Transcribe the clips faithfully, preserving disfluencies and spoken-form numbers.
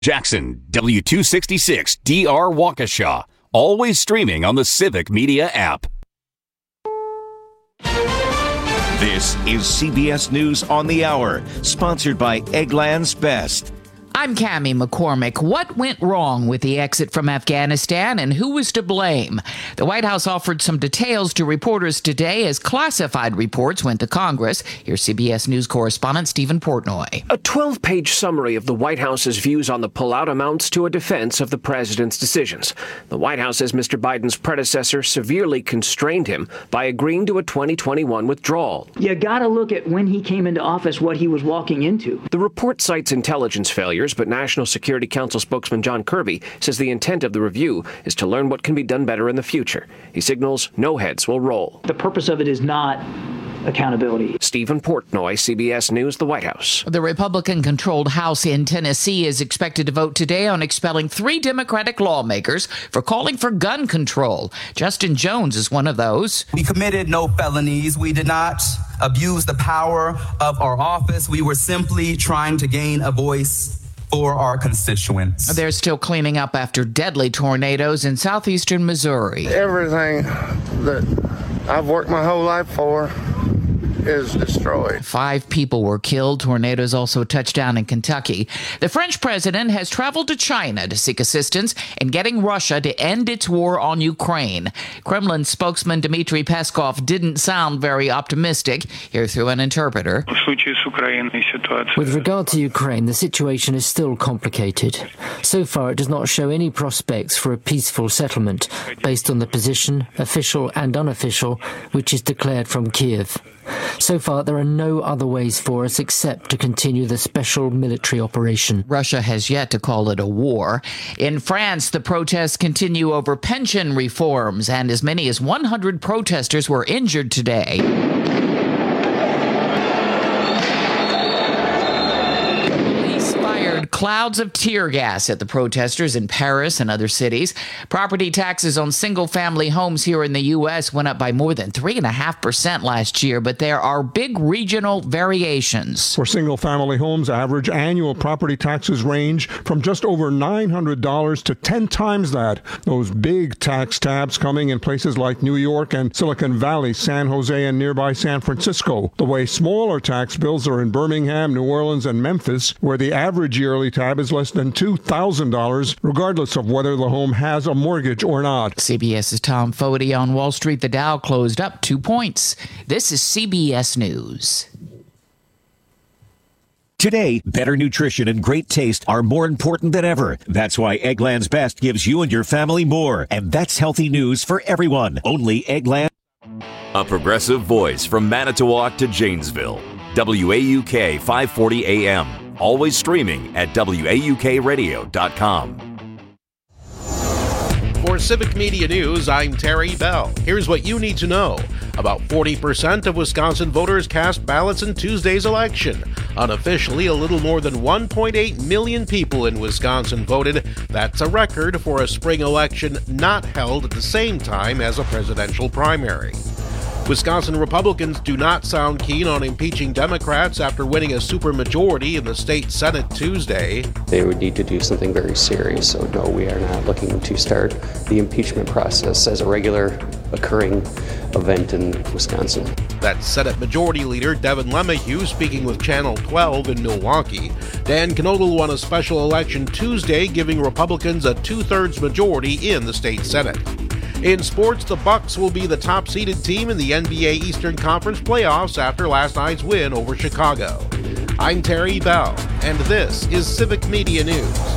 Jackson, W two sixty-six D R Waukesha. Always streaming on the Civic Media app. This is C B S News on the Hour, sponsored by Eggland's Best. I'm Cammie McCormick. What went wrong with the exit from Afghanistan and who was to blame? The White House offered some details to reporters today as classified reports went to Congress. Here's C B S News correspondent Stephen Portnoy. A twelve-page summary of the White House's views on the pullout amounts to a defense of the president's decisions. The White House says Mister Biden's predecessor severely constrained him by agreeing to a twenty twenty-one withdrawal. You got to look at when he came into office, what he was walking into. The report cites intelligence failures, but National Security Council spokesman John Kirby says the intent of the review is to learn what can be done better in the future. He signals no heads will roll. The purpose of it is not accountability. Stephen Portnoy, C B S News, the White House. The Republican-controlled House in Tennessee is expected to vote today on expelling three Democratic lawmakers for calling for gun control. Justin Jones is one of those. We committed no felonies. We did not abuse the power of our office. We were simply trying to gain a voice for our constituents. They're still cleaning up after deadly tornadoes in southeastern Missouri. Everything that I've worked my whole life for is destroyed. Five people were killed. Tornadoes also touched down in Kentucky. The French president has traveled to China to seek assistance in getting Russia to end its war on Ukraine. Kremlin spokesman Dmitry Peskov didn't sound very optimistic. Here through an interpreter. With regard to Ukraine, the situation is still complicated. So far, it does not show any prospects for a peaceful settlement based on the position, official and unofficial, which is declared from Kiev. So far, there are no other ways for us except to continue the special military operation. Russia has yet to call it a war. In France, the protests continue over pension reforms, and as many as one hundred protesters were injured today. Clouds of tear gas at the protesters in Paris and other cities. Property taxes on single-family homes here in the U S went up by more than three point five percent last year, but there are big regional variations. For single-family homes, average annual property taxes range from just over nine hundred dollars to ten times that. Those big tax tabs coming in places like New York and Silicon Valley, San Jose, and nearby San Francisco. The way smaller tax bills are in Birmingham, New Orleans, and Memphis, where the average yearly tab is less than two thousand dollars, regardless of whether the home has a mortgage or not. CBS's Tom Foti on Wall Street. The Dow closed up two points. This is C B S News. Today, better nutrition and great taste are more important than ever. That's why Eggland's Best gives you and your family more. And that's healthy news for everyone. Only Eggland. A progressive voice from Manitowoc to Janesville. W A U K five forty A M. Always streaming at W A U K radio dot com. For Civic Media News, I'm Terry Bell. Here's what you need to know. About forty percent of Wisconsin voters cast ballots in Tuesday's election. Unofficially, a little more than one point eight million people in Wisconsin voted. That's a record for a spring election not held at the same time as a presidential primary. Wisconsin Republicans do not sound keen on impeaching Democrats after winning a supermajority in the state Senate Tuesday. They would need to do something very serious, so no, we are not looking to start the impeachment process as a regular occurring event in Wisconsin. That's Senate Majority Leader Devin LeMahieu speaking with Channel twelve in Milwaukee. Dan Knodel won a special election Tuesday, giving Republicans a two-thirds majority in the state Senate. In sports, the Bucks will be the top-seeded team in the N B A Eastern Conference playoffs after last night's win over Chicago. I'm Terry Bell, and this is Civic Media News.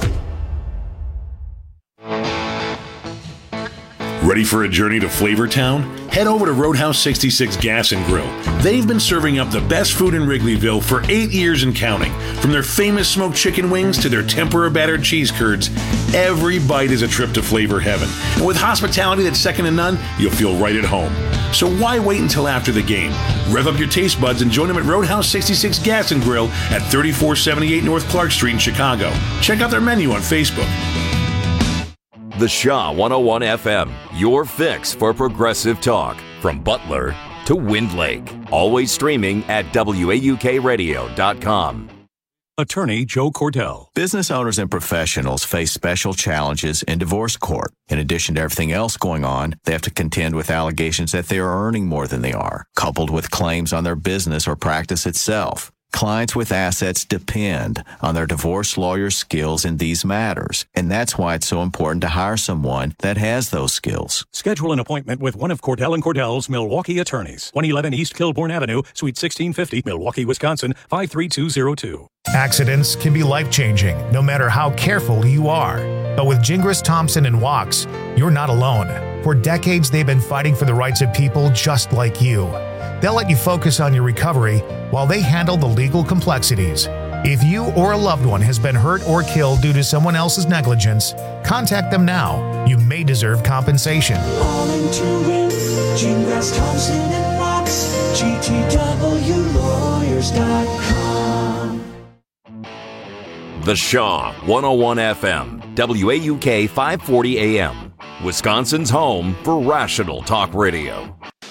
Ready for a journey to Flavortown? Head over to Roadhouse sixty-six Gas and Grill. They've been serving up the best food in Wrigleyville for eight years and counting. From their famous smoked chicken wings to their tempura-battered cheese curds, every bite is a trip to flavor heaven. And with hospitality that's second to none, you'll feel right at home. So why wait until after the game? Rev up your taste buds and join them at Roadhouse sixty-six Gas and Grill at thirty-four seventy-eight North Clark Street in Chicago. Check out their menu on Facebook. The Shaw one oh one F M, your fix for progressive talk. From Butler to Wind Lake. Always streaming at W A U K radio dot com. Attorney Joe Cordell. Business owners and professionals face special challenges in divorce court. In addition to everything else going on, they have to contend with allegations that they are earning more than they are, coupled with claims on their business or practice itself. Clients with assets depend on their divorce lawyer's skills in these matters, and that's why it's so important to hire someone that has those skills. Schedule an appointment with one of Cordell and Cordell's Milwaukee attorneys. one eleven East Kilbourne Avenue, Suite sixteen fifty, Milwaukee, Wisconsin, five three two zero two. Accidents can be life-changing, no matter how careful you are. But with Gingras, Thompson, and Wachs, you're not alone. For decades, they've been fighting for the rights of people just like you. They'll let you focus on your recovery while they handle the legal complexities. If you or a loved one has been hurt or killed due to someone else's negligence, contact them now. You may deserve compensation. All into it, Gingras, Thompson, and Wachs, G T W lawyers dot com. The Shaw, one oh one F M, W A U K five forty A M, Wisconsin's home for rational talk radio.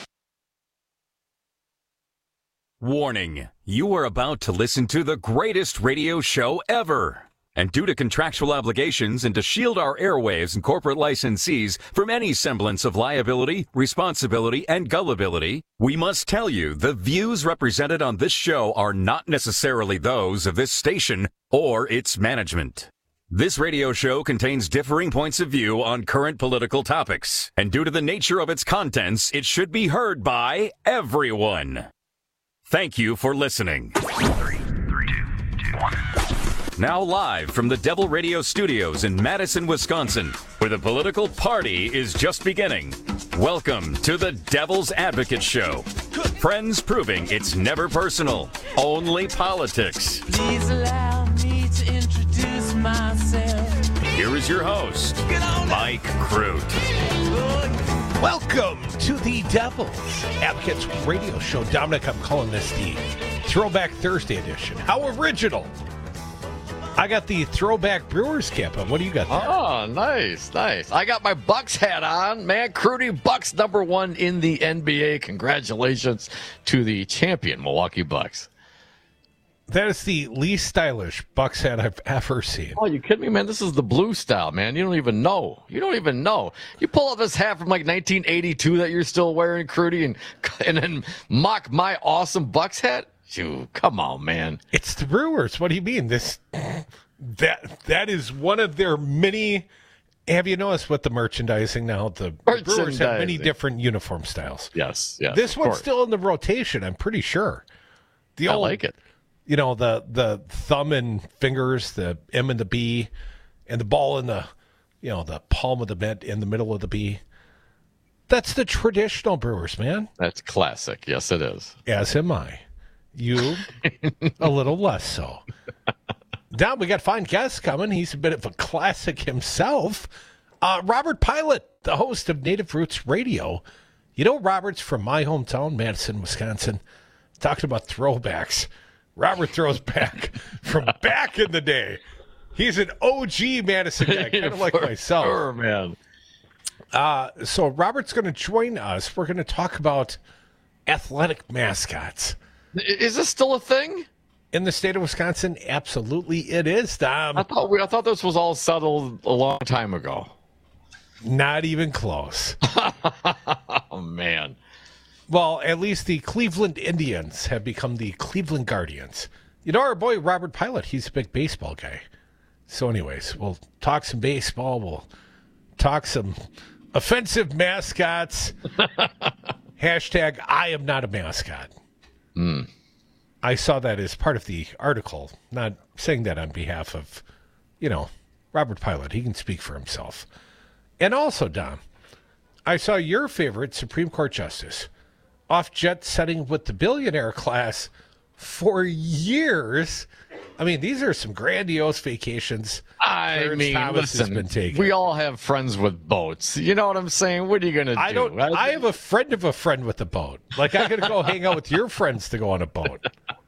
Warning, you are about to listen to the greatest radio show ever. And due to contractual obligations and to shield our airwaves and corporate licensees from any semblance of liability, responsibility, and gullibility, we must tell you the views represented on this show are not necessarily those of this station or its management. This radio show contains differing points of view on current political topics, and due to the nature of its contents, it should be heard by everyone. Thank you for listening. Three, three, two, two, one. Now live from the Devil Radio Studios in Madison, Wisconsin, where the political party is just beginning. Welcome to the Devil's Advocate Show. Friends proving it's never personal, only politics. Please allow me to introduce myself. Here is your host, Mike Crute. Welcome to the Devil's Advocates Radio Show. Dominic, I'm calling this the Throwback Thursday edition. How original. I got the Throwback Brewers cap on. What do you got there? Oh, nice, nice. I got my Bucks hat on. Man, Crudy, Bucks number one in the N B A. Congratulations to the champion Milwaukee Bucks. That is the least stylish Bucks hat I've ever seen. Oh, you kidding me, man? This is the blue style, man. You don't even know. You don't even know. You pull out this hat from like nineteen eighty-two that you're still wearing, Crudy, and and then mock my awesome Bucks hat? Phew, come on, man. It's the Brewers. What do you mean? This that that is one of their many. Have you noticed with the merchandising now? The Brewers have many different uniform styles. Yes, yes. This one's still in the rotation, I'm pretty sure. The I old, like it. You know, the the thumb and fingers, the M and the B, and the ball in the, you know, the palm of the mitt in the middle of the B. That's the traditional Brewers, man. That's classic. Yes, it is. As am I. You, a little less so. Now we got fine guests coming. He's a bit of a classic himself. Uh, Robert Pilot, the host of Native Roots Radio. You know, Robert's from my hometown, Madison, Wisconsin. Talking about throwbacks. Robert throws back from back in the day. He's an O G Madison guy, kind of like myself. Sure, man. Uh, so Robert's going to join us. We're going to talk about athletic mascots. Is this still a thing? In the state of Wisconsin, absolutely it is, Dom. I thought we, I thought this was all settled a long time ago. Not even close. Oh, man. Well, at least the Cleveland Indians have become the Cleveland Guardians. You know our boy Robert Pilot, he's a big baseball guy. So anyways, we'll talk some baseball. We'll talk some offensive mascots. Hashtag I am not a mascot. Mm. I saw that as part of the article, not saying that on behalf of, you know, Robert Pilot. He can speak for himself. And also, Dom, I saw your favorite Supreme Court Justice off jet setting with the billionaire class for years. I mean, these are some grandiose vacations. I Clarence mean, Thomas listen, has been taking. We all have friends with boats. You know what I'm saying? What are you going to do? I don't. I have a friend of a friend with a boat. Like, I'm going to go hang out with your friends to go on a boat.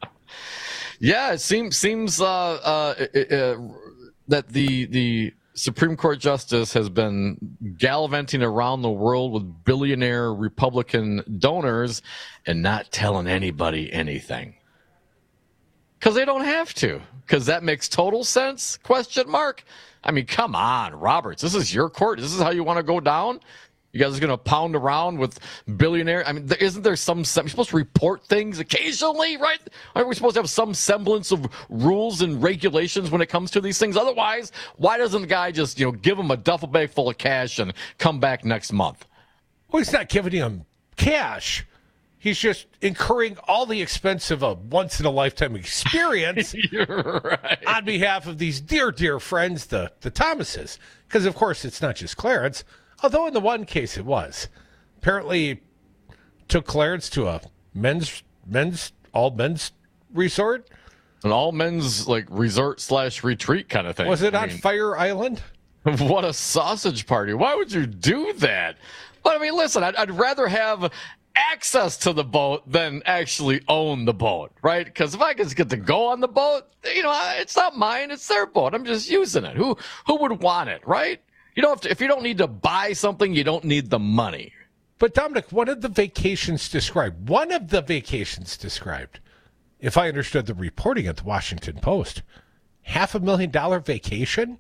Yeah, it seems seems uh, uh, uh, that the the Supreme Court justice has been gallivanting around the world with billionaire Republican donors and not telling anybody anything. Because they don't have to. Because that makes total sense? Question mark. I mean, come on, Roberts. This is your court. This is how you want to go down? You guys are going to pound around with billionaire. I mean, isn't there some, you're supposed to report things occasionally, right? Aren't we supposed to have some semblance of rules and regulations when it comes to these things? Otherwise, why doesn't the guy just, you know, give him a duffel bag full of cash and come back next month? Well, he's not giving him cash. He's just incurring all the expense of a once-in-a-lifetime experience right. on behalf of these dear, dear friends, the, the Thomases. Because, of course, it's not just Clarence, although in the one case it was. Apparently took Clarence to a men's, men's, all-men's resort. An all-men's, like, resort slash retreat kind of thing. Was it I on mean, Fire Island? What a sausage party. Why would you do that? But, I mean, listen, I'd, I'd rather have access to the boat than actually own the boat, right? Because if I just get to go on the boat, you know, it's not mine, it's their boat. I'm just using it. Who who would want it, right? You don't have to, if you don't need to buy something, you don't need the money. But Dominic, one of the vacations described, one of the vacations described, if I understood the reporting at the Washington Post, half a million dollar vacation?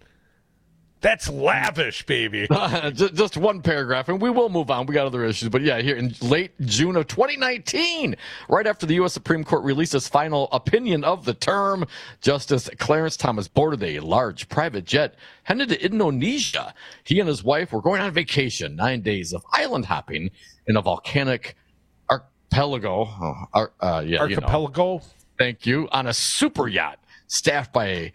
That's lavish, baby. Uh, just, just one paragraph, and we will move on. We got other issues. But yeah, here in late June of twenty nineteen, right after the U S Supreme Court released its final opinion of the term, Justice Clarence Thomas boarded a large private jet headed to Indonesia. He and his wife were going on vacation, nine days of island hopping in a volcanic archipelago. Oh, ar- uh, yeah, archipelago? You know. Thank you. On a super yacht staffed by a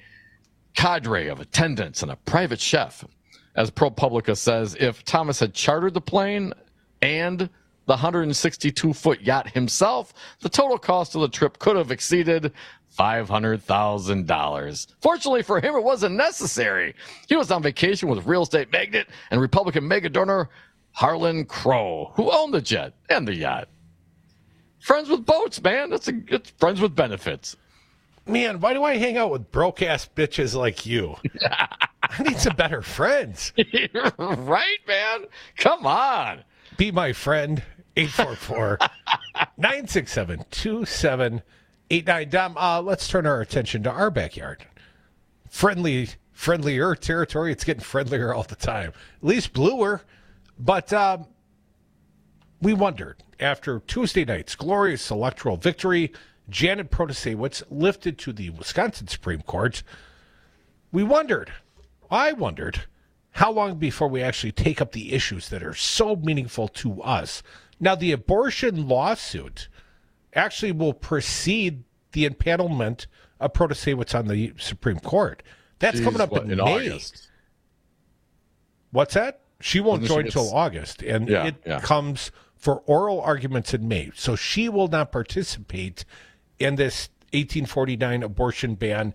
cadre of attendants and a private chef. As ProPublica says, if Thomas had chartered the plane and the one hundred sixty-two foot yacht himself, the total cost of the trip could have exceeded five hundred thousand dollars. Fortunately for him, it wasn't necessary. He was on vacation with real estate magnate and Republican mega donor Harlan Crow, who owned the jet and the yacht. Friends with boats, man. That's a it's friends with benefits. Man, why do I hang out with broke-ass bitches like you? I need some better friends. Right, man? Come on. Be my friend. eight four four, nine six seven, two seven eight nine. Dom, uh, let's turn our attention to our backyard. Friendly, friendlier territory. It's getting friendlier all the time. At least bluer. But um, we wondered, after Tuesday night's glorious electoral victory, Janet Protasewicz lifted to the Wisconsin Supreme Court, we wondered, I wondered, how long before we actually take up the issues that are so meaningful to us. Now, the abortion lawsuit actually will precede the impanelment of Protasewicz on the Supreme Court. That's Jeez, coming up what, in, in May. August. What's that? She won't join until August, and yeah, it yeah. comes for oral arguments in May. So she will not participate in this eighteen forty-nine abortion ban,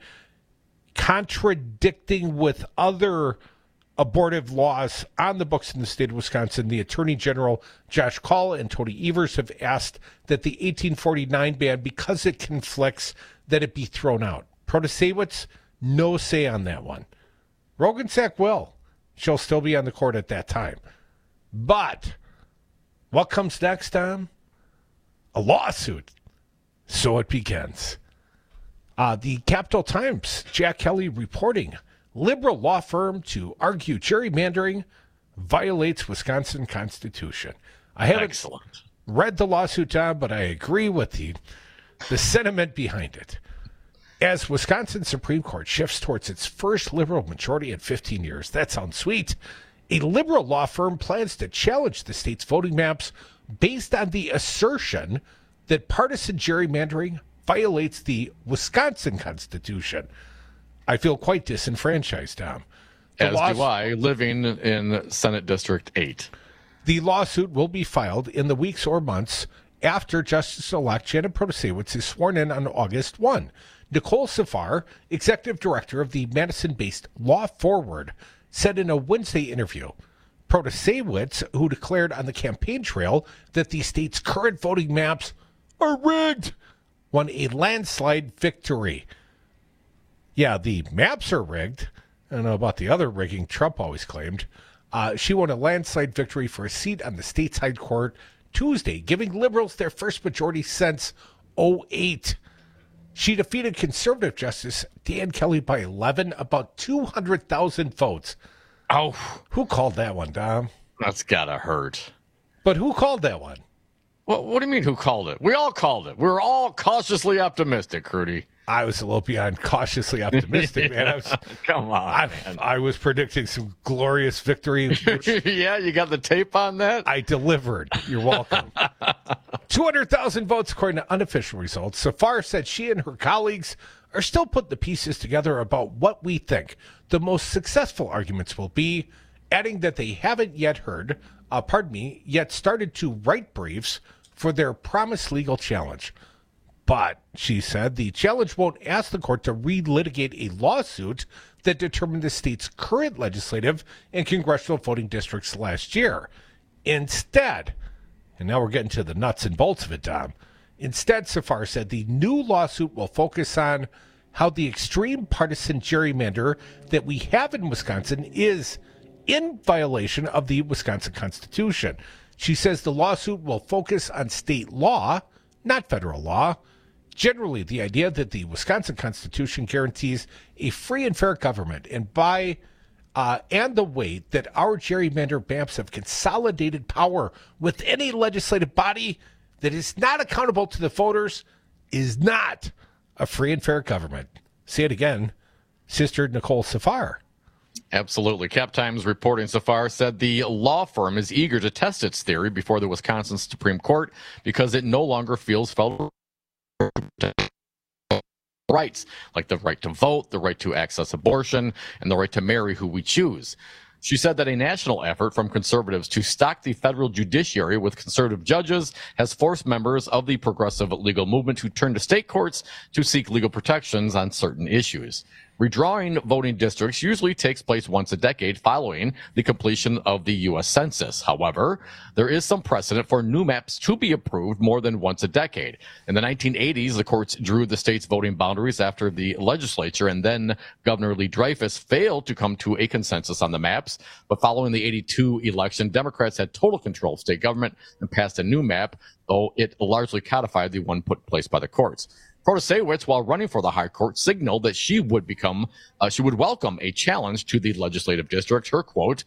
contradicting with other abortive laws on the books in the state of Wisconsin. The Attorney General, Josh Kaul, and Tony Evers have asked that the eighteen forty-nine ban, because it conflicts, that it be thrown out. Protasewicz, no say on that one. Rogensack will. She'll still be on the court at that time. But what comes next, Tom? A lawsuit. So it begins. Uh, the Capital Times, Jack Kelly reporting, liberal law firm to argue gerrymandering violates Wisconsin Constitution. I haven't Excellent. read the lawsuit, Tom, but I agree with the, the sentiment behind it. As Wisconsin Supreme Court shifts towards its first liberal majority in fifteen years, that sounds sweet, a liberal law firm plans to challenge the state's voting maps based on the assertion that partisan gerrymandering violates the Wisconsin Constitution. I feel quite disenfranchised, Tom. The As laws- do I, living in Senate District eight. The lawsuit will be filed in the weeks or months after Justice-elect Janet Protasewicz is sworn in on August first. Nicole Safar, executive director of the Madison-based Law Forward, said in a Wednesday interview, Protasewicz, who declared on the campaign trail that the state's current voting maps are rigged, won a landslide victory. Yeah, the maps are rigged. I don't know about the other rigging Trump always claimed. Uh, she won a landslide victory for a seat on the state's high court Tuesday, giving liberals their first majority since oh eight. She defeated conservative Justice Dan Kelly by eleven, about two hundred thousand votes. Oh. Who called that one, Dom? That's gotta hurt. But who called that one? What, what do you mean who called it? We all called it. We were all cautiously optimistic, Rudy. I was a little beyond cautiously optimistic, man. I was, Come on. I, I was predicting some glorious victory. Which yeah, you got the tape on that? I delivered. You're welcome. two hundred thousand votes according to unofficial results. Safar said she and her colleagues are still putting the pieces together about what we think the most successful arguments will be, adding that they haven't yet heard, uh, pardon me, yet started to write briefs for their promised legal challenge. But, she said, the challenge won't ask the court to relitigate a lawsuit that determined the state's current legislative and congressional voting districts last year. Instead, and now we're getting to the nuts and bolts of it, Dom. Instead, Safar said the new lawsuit will focus on how the extreme partisan gerrymander that we have in Wisconsin is in violation of the Wisconsin Constitution. She says the lawsuit will focus on state law, not federal law. Generally, the idea that the Wisconsin Constitution guarantees a free and fair government, and by uh, and the way that our gerrymander maps have consolidated power with any legislative body that is not accountable to the voters, is not a free and fair government. Say it again, Sister Nicole Safar. Absolutely. Cap Times reporting Safar said the law firm is eager to test its theory before the Wisconsin Supreme Court because it no longer feels federal rights, like the right to vote, the right to access abortion, and the right to marry who we choose. She said that a national effort from conservatives to stock the federal judiciary with conservative judges has forced members of the progressive legal movement to turn to state courts to seek legal protections on certain issues. Redrawing voting districts usually takes place once a decade following the completion of the U S Census. However, there is some precedent for new maps to be approved more than once a decade. In the nineteen eighties, the courts drew the state's voting boundaries after the legislature and then Governor Lee Dreyfus failed to come to a consensus on the maps. But following the eighty-two election, Democrats had total control of state government and passed a new map, though it largely codified the one put in place by the courts. Protasiewicz, while running for the High Court, signaled that she would become, uh, she would welcome a challenge to the legislative district. Her quote,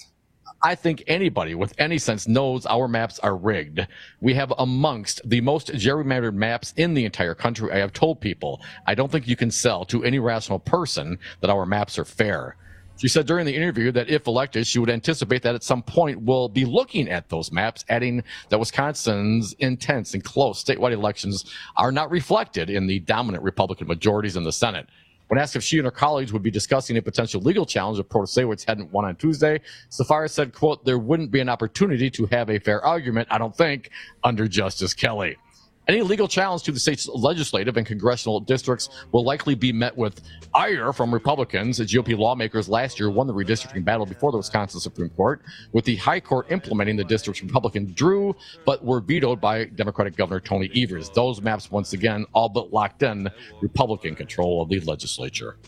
"I think anybody with any sense knows our maps are rigged. We have amongst the most gerrymandered maps in the entire country. I have told people, I don't think you can sell to any rational person that our maps are fair." She said during the interview that if elected, she would anticipate that at some point we'll be looking at those maps, adding that Wisconsin's intense and close statewide elections are not reflected in the dominant Republican majorities in the Senate. When asked if she and her colleagues would be discussing a potential legal challenge if Protasiewicz hadn't won on Tuesday, Safar said, quote, "There wouldn't be an opportunity to have a fair argument, I don't think, under Justice Kelly. Any legal challenge to the state's legislative and congressional districts will likely be met with ire from Republicans. G O P lawmakers last year won the redistricting battle before the Wisconsin Supreme Court, with the High Court implementing the districts Republicans drew, but were vetoed by Democratic Governor Tony Evers. Those maps, once again, all but locked in Republican control of the legislature."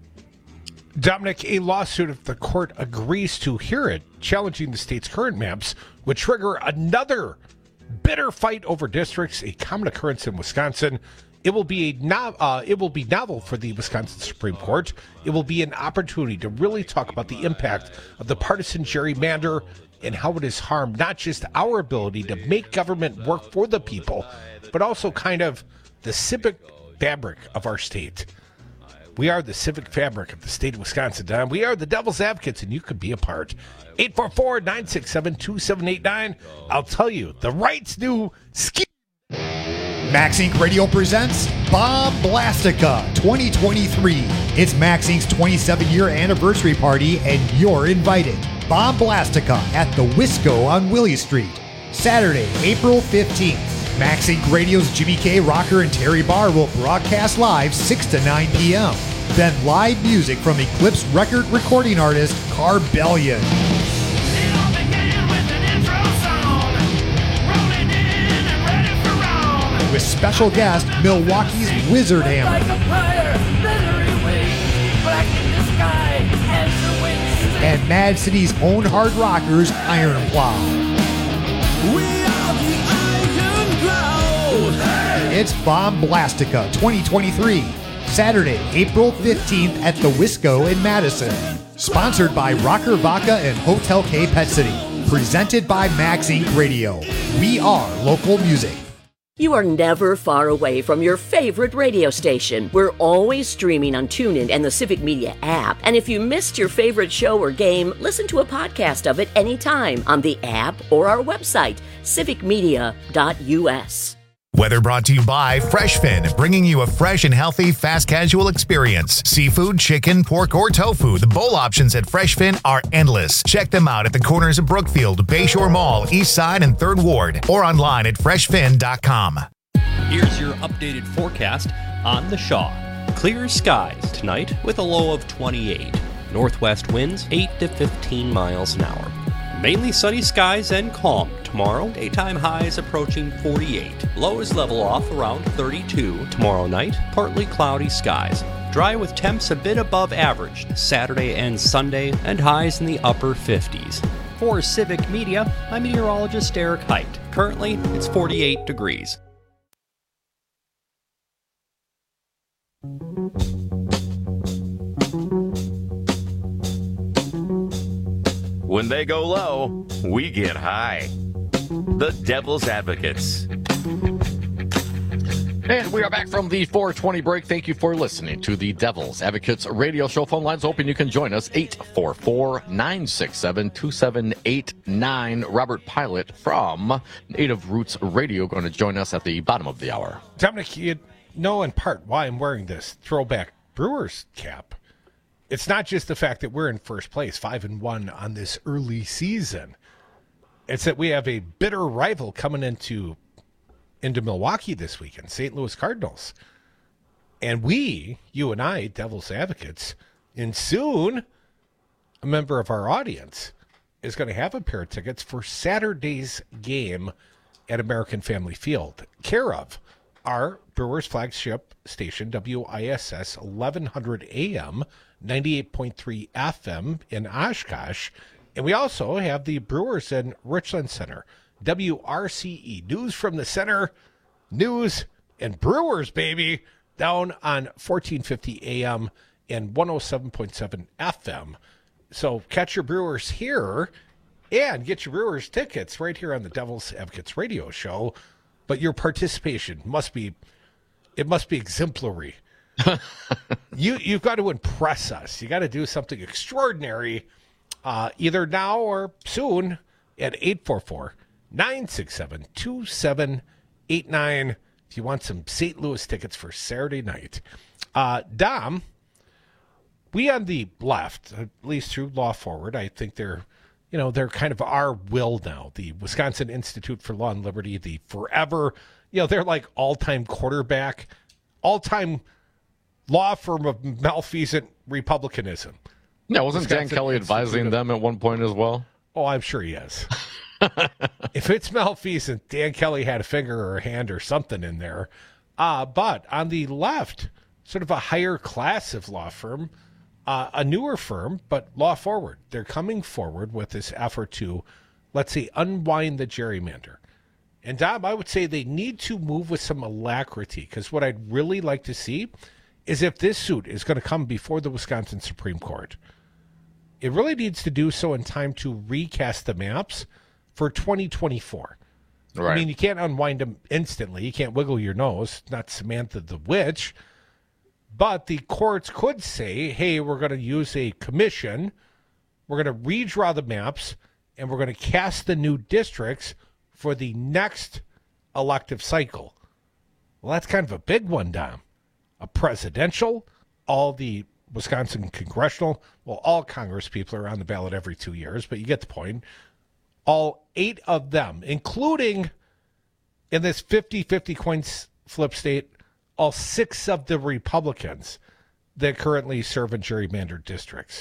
Dominic, a lawsuit, if the court agrees to hear it, challenging the state's current maps, would trigger another bitter fight over districts, a common occurrence in Wisconsin. It will be a no, uh, it will be novel for the Wisconsin Supreme Court. It will be an opportunity to really talk about the impact of the partisan gerrymander and how it has harmed not just our ability to make government work for the people, but also kind of the civic fabric of our state. We are the civic fabric of the state of Wisconsin, Don. We are the devil's advocates, and you could be a part. eight four four, nine six seven, two seven eight nine. I'll tell you, the right's new ski. Max Incorporated. Radio presents Bomb Blastica twenty twenty-three. It's Max Incorporated's twenty-seven year anniversary party, and you're invited. Bomb Blastica at the Wisco on Willie Street. Saturday, April fifteenth. Max Incorporated. Radio's Jimmy K. Rocker and Terry Barr will broadcast live six to nine p.m. Then live music from Eclipse record recording artist Carbellion. With special guest Milwaukee's Wizard Hammer. And Mad City's own hard rockers Iron Plow. It's Bomblastica twenty twenty-three, Saturday, April fifteenth at the Wisco in Madison. Sponsored by Rocker Vodka and Hotel K Pet City. Presented by Max Incorporated. Radio. We are local music. You are never far away from your favorite radio station. We're always streaming on TuneIn and the Civic Media app. And if you missed your favorite show or game, listen to a podcast of it anytime on the app or our website, civic media dot u s. Weather brought to you by FreshFin, bringing you a fresh and healthy fast casual experience. Seafood, chicken, pork, or tofu. The bowl options at FreshFin are endless. Check them out at the corners of Brookfield, Bayshore Mall, East Side, and third Ward, or online at fresh fin dot com. Here's your updated forecast on the Shaw. Clear skies tonight with a low of twenty-eight. Northwest winds eight to fifteen miles an hour. Mainly sunny skies and calm tomorrow. Daytime highs approaching forty-eight. Lows level off around thirty-two. Tomorrow night, partly cloudy skies. Dry with temps a bit above average Saturday and Sunday, and highs in the upper fifties. For Civic Media, I'm meteorologist Eric Height. Currently, it's forty-eight degrees. When they go low, we get high. The Devil's Advocates. And we are back from the four twenty break. Thank you for listening to the Devil's Advocates radio show. Phone lines open. You can join us. eight four four, nine six seven, two seven eight nine. Robert Pilot from Native Roots Radio going to join us at the bottom of the hour. Dominic, you know in part why I'm wearing this throwback Brewers cap. It's not just the fact that we're in first place, five and one on this early season. It's that we have a bitter rival coming into into Milwaukee this weekend, Saint Louis Cardinals. And we, you and I, Devil's Advocates, and soon a member of our audience is going to have a pair of tickets for Saturday's game at American Family Field, care of our Brewers flagship station, W I S S eleven hundred A M, ninety-eight point three F M in Oshkosh. And we also have the Brewers in Richland Center, W R C E, News from the Center, News and Brewers, baby, down on fourteen fifty A M and one oh seven point seven F M. So catch your Brewers here and get your Brewers tickets right here on the Devil's Advocates radio show. But your participation must be, it must be exemplary. you, you've got to impress us. You got to do something extraordinary, uh, either now or soon at eight four four, nine six seven, two seven eight nine if you want some Saint Louis tickets for Saturday night. Uh, Dom, we on the left, at least through Law Forward, I think they're, you know, they're kind of our will now. The Wisconsin Institute for Law and Liberty, the forever, you know, they're like all-time quarterback, all-time law firm of malfeasant republicanism. Yeah, wasn't Wisconsin Dan Kelly Institute advising of, them at one point as well? Oh, I'm sure he is. If it's malfeasant, Dan Kelly had a finger or a hand or something in there. Uh, but on the left, sort of a higher class of law firm, uh, a newer firm, but Law Forward. They're coming forward with this effort to, let's say, unwind the gerrymander. And, Dom, I would say they need to move with some alacrity, because what I'd really like to see is if this suit is going to come before the Wisconsin Supreme Court, it really needs to do so in time to recast the maps for twenty twenty-four. Right. I mean, you can't unwind them instantly. You can't wiggle your nose, not Samantha the Witch. But the courts could say, hey, we're going to use a commission, we're going to redraw the maps, and we're going to cast the new districts for the next elective cycle. Well, that's kind of a big one, Dom. A presidential, all the Wisconsin congressional, well, all Congress people are on the ballot every two years, but you get the point. All eight of them, including in this fifty-fifty coin flip state, all six of the Republicans that currently serve in gerrymandered districts.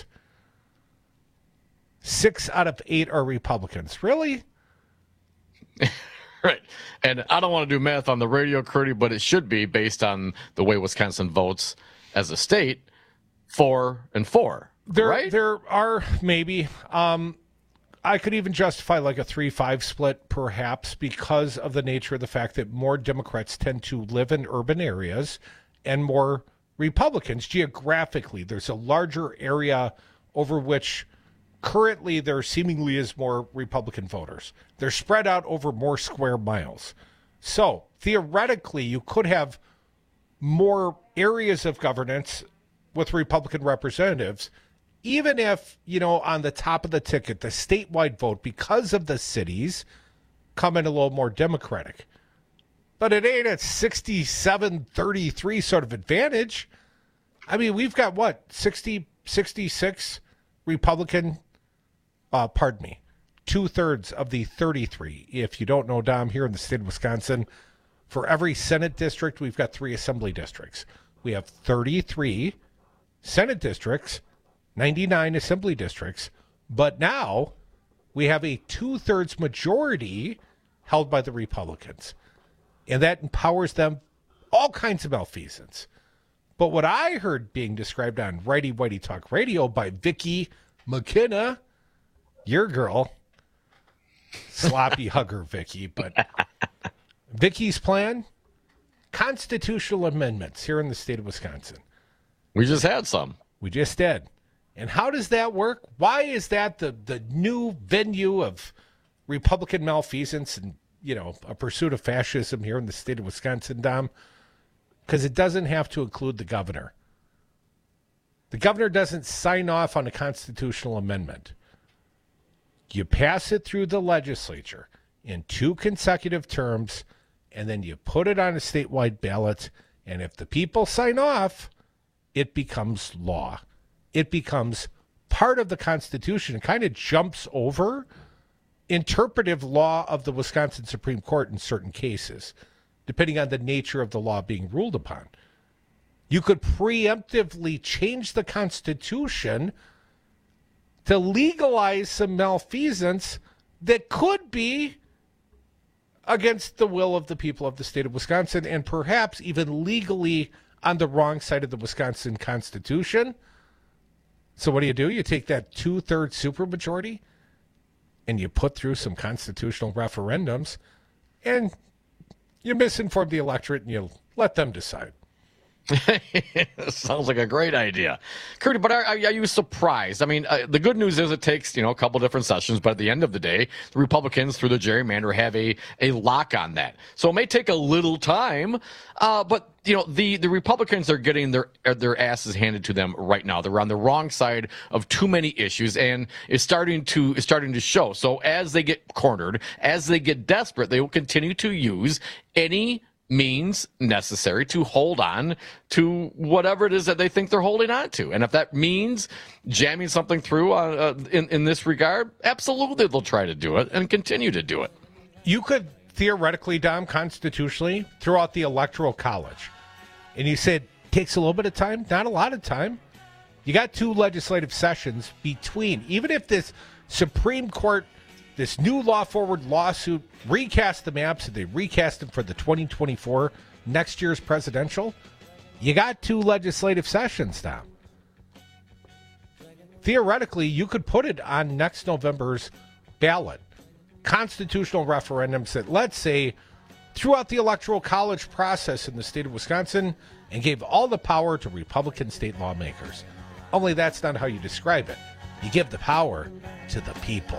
Six out of eight are Republicans. Really? Right. And I don't want to do math on the radio, Curdy, but it should be based on the way Wisconsin votes as a state, four and four. There, right? There are maybe. Um, I could even justify like a three five split, perhaps, because of the nature of the fact that more Democrats tend to live in urban areas and more Republicans geographically. There's a larger area over which currently there seemingly is more Republican voters. They're spread out over more square miles. So theoretically, you could have more areas of governance with Republican representatives, even if, you know, on the top of the ticket, the statewide vote, because of the cities, come in a little more Democratic. But it ain't a sixty-seven thirty-three sort of advantage. I mean, we've got, what, sixty, sixty-six Republican, uh, pardon me, two-thirds of the thirty-three. If you don't know, Dom, here in the state of Wisconsin, for every Senate district, we've got three assembly districts. We have thirty-three Senate districts, ninety-nine assembly districts, but now we have a two-thirds majority held by the Republicans. And that empowers them all kinds of malfeasance. But what I heard being described on Righty Whitey Talk Radio by Vicky McKenna, your girl, sloppy hugger Vicky, but Vicky's plan, constitutional amendments here in the state of Wisconsin. We just had some. We just did. And how does that work? Why is that the, the new venue of Republican malfeasance and, you know, a pursuit of fascism here in the state of Wisconsin, Dom? Because it doesn't have to include the governor. The governor doesn't sign off on a constitutional amendment. You pass it through the legislature in two consecutive terms, and then you put it on a statewide ballot, and if the people sign off, it becomes law. It becomes part of the Constitution. It kind of jumps over interpretive law of the Wisconsin Supreme Court in certain cases, depending on the nature of the law being ruled upon. You could preemptively change the Constitution to legalize some malfeasance that could be against the will of the people of the state of Wisconsin and perhaps even legally on the wrong side of the Wisconsin Constitution. So what do you do? You take that two-thirds supermajority and you put through some constitutional referendums and you misinform the electorate and you let them decide. Sounds like a great idea. Curdy, but are, are you surprised? I mean, uh, the good news is it takes, you know, a couple different sessions, but at the end of the day, the Republicans, through the gerrymander, have a, a lock on that. So it may take a little time, uh, but, you know, the, the Republicans are getting their their asses handed to them right now. They're on the wrong side of too many issues, and it's starting to it's starting to show. So as they get cornered, as they get desperate, they will continue to use any means necessary to hold on to whatever it is that they think they're holding on to. And if that means jamming something through uh, uh, in, in this regard, absolutely they'll try to do it and continue to do it. You could theoretically, Dom, constitutionally, throw out the Electoral College. And you said it takes a little bit of time, not a lot of time. You got two legislative sessions between, even if this Supreme Court, this new law forward lawsuit recast the maps and they recast them for the twenty twenty-four next year's presidential. You got two legislative sessions now. Theoretically, you could put it on next November's ballot. Constitutional referendums that, let's say, throughout the Electoral College process in the state of Wisconsin and gave all the power to Republican state lawmakers. Only that's not how you describe it. You give the power to the people.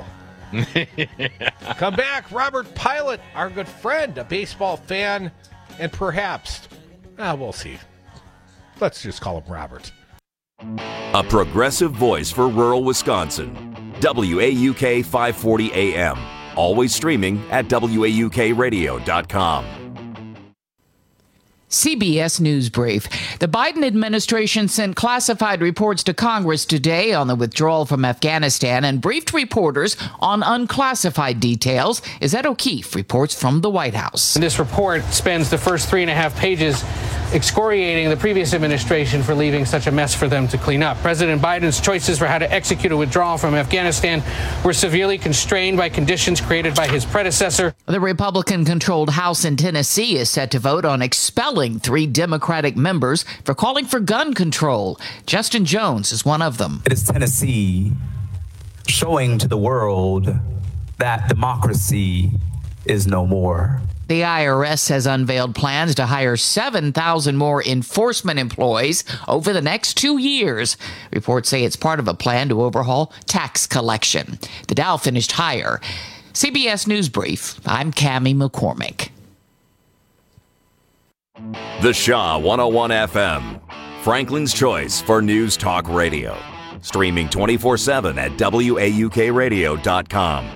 Come back, Robert Pilot, our good friend, a baseball fan, and perhaps, ah, we'll see. Let's just call him Robert. A progressive voice for rural Wisconsin. W A U K five forty A M. Always streaming at W A U K radio dot com. C B S News Brief. The Biden administration sent classified reports to Congress today on the withdrawal from Afghanistan and briefed reporters on unclassified details. Is Ed O'Keefe reports from the White House. This report spends the first three and a half pages excoriating the previous administration for leaving such a mess for them to clean up. President Biden's choices for how to execute a withdrawal from Afghanistan were severely constrained by conditions created by his predecessor. The Republican-controlled House in Tennessee is set to vote on expelling three Democratic members for calling for gun control. Justin Jones is one of them. It is Tennessee showing to the world that democracy is no more. The I R S has unveiled plans to hire seven thousand more enforcement employees over the next two years. Reports say it's part of a plan to overhaul tax collection. The Dow finished higher. C B S News Brief, I'm Cammie McCormick. The Shaw one oh one F M, Franklin's choice for News Talk Radio. Streaming twenty-four seven at W A U K radio dot com.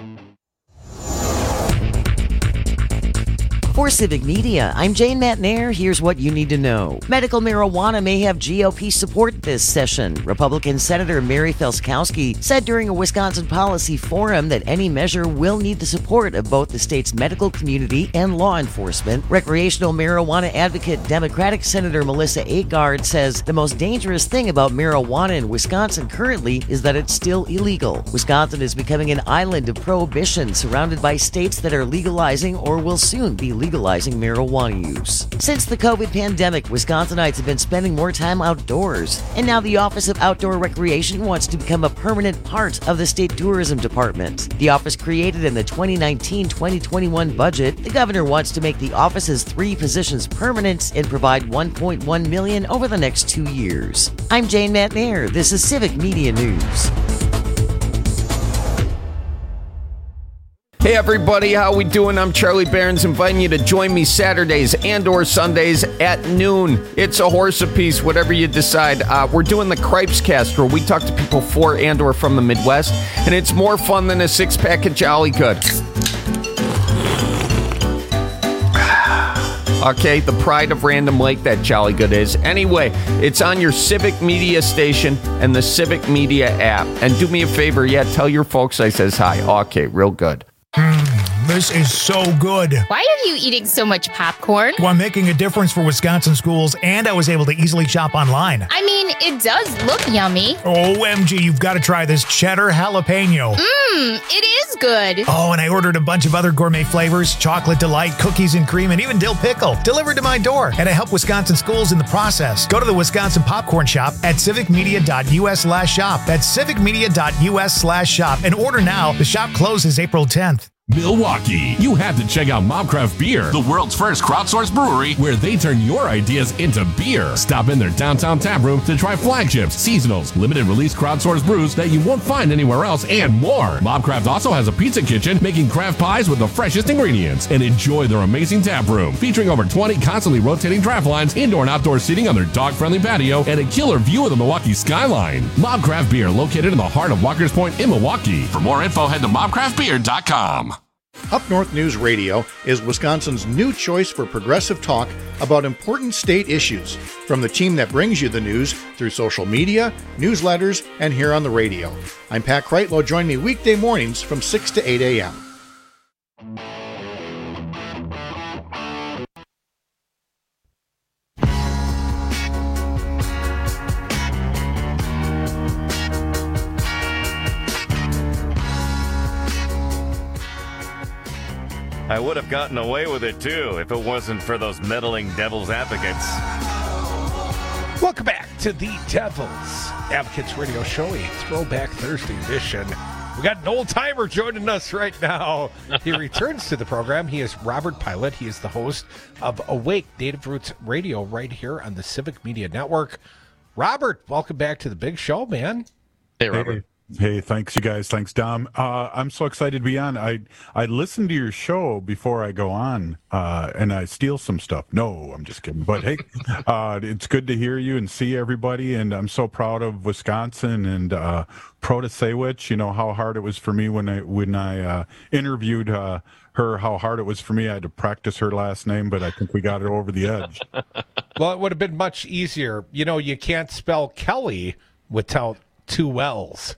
For Civic Media, I'm Jane Matnair. Here's what you need to know. Medical marijuana may have G O P support this session. Republican Senator Mary Felskowski said during a Wisconsin policy forum that any measure will need the support of both the state's medical community and law enforcement. Recreational marijuana advocate Democratic Senator Melissa Agard says the most dangerous thing about marijuana in Wisconsin currently is that it's still illegal. Wisconsin is becoming an island of prohibition surrounded by states that are legalizing or will soon be legalizing. legalizing marijuana use. Since the COVID pandemic, Wisconsinites have been spending more time outdoors, and now the Office of Outdoor Recreation wants to become a permanent part of the state tourism department. The office created in the twenty nineteen twenty twenty-one budget, the governor wants to make the office's three positions permanent and provide one point one million dollars over the next two years. I'm Jane Matnair. This is Civic Media News. Hey everybody, how we doing? I'm Charlie Barons, inviting you to join me Saturdays and or Sundays at noon. It's a horse apiece, whatever you decide. Uh, we're doing the Cripes Cast, where we talk to people for and or from the Midwest, and it's more fun than a six-pack of Jolly Good. Okay, the pride of Random Lake, that Jolly Good is. Anyway, it's on your Civic Media station and the Civic Media app. And do me a favor, yeah, tell your folks I says hi. Okay, real good. Mm, this is so good. Why are you eating so much popcorn? Well, I'm making a difference for Wisconsin schools, and I was able to easily shop online. I mean, it does look yummy. O M G, you've got to try this cheddar jalapeno. Mmm, it is good. Oh, and I ordered a bunch of other gourmet flavors, chocolate delight, cookies and cream, and even dill pickle, delivered to my door. And I help Wisconsin schools in the process. Go to the Wisconsin Popcorn Shop at civicmedia.us slash shop. That's civicmedia.us slash shop. And order now. The shop closes April tenth. Milwaukee. You have to check out Mobcraft Beer, the world's first crowdsourced brewery where they turn your ideas into beer. Stop in their downtown tap room to try flagships, seasonals, limited release crowdsourced brews that you won't find anywhere else, and more. Mobcraft also has a pizza kitchen making craft pies with the freshest ingredients. And enjoy their amazing tap room featuring over twenty constantly rotating draft lines, indoor and outdoor seating on their dog-friendly patio, and a killer view of the Milwaukee skyline. Mobcraft Beer, located in the heart of Walker's Point in Milwaukee. For more info, head to mobcraft beer dot com. Up North News Radio is Wisconsin's new choice for progressive talk about important state issues, from the team that brings you the news through social media, newsletters, and here on the radio. I'm Pat Kreitlow. Join me weekday mornings from six to eight a.m. I would have gotten away with it, too, if it wasn't for those meddling devil's advocates. Welcome back to the Devil's Advocates Radio Show, a Throwback Thursday edition. We got an old-timer joining us right now. He returns to the program. He is Robert Pilot. He is the host of Awake Native Roots Radio right here on the Civic Media Network. Robert, welcome back to the big show, man. Hey, Robert. Hey. Hey, thanks, you guys. Thanks, Dom. Uh, I'm so excited to be on. I I listen to your show before I go on, uh, and I steal some stuff. No, I'm just kidding. But hey, uh, it's good to hear you and see everybody, and I'm so proud of Wisconsin and uh, Protasewicz. You know how hard it was for me when I when I uh, interviewed uh, her. How hard it was for me. I had to practice her last name, but I think we got it over the edge. Well, it would have been much easier. You know, you can't spell Kelly without two L's.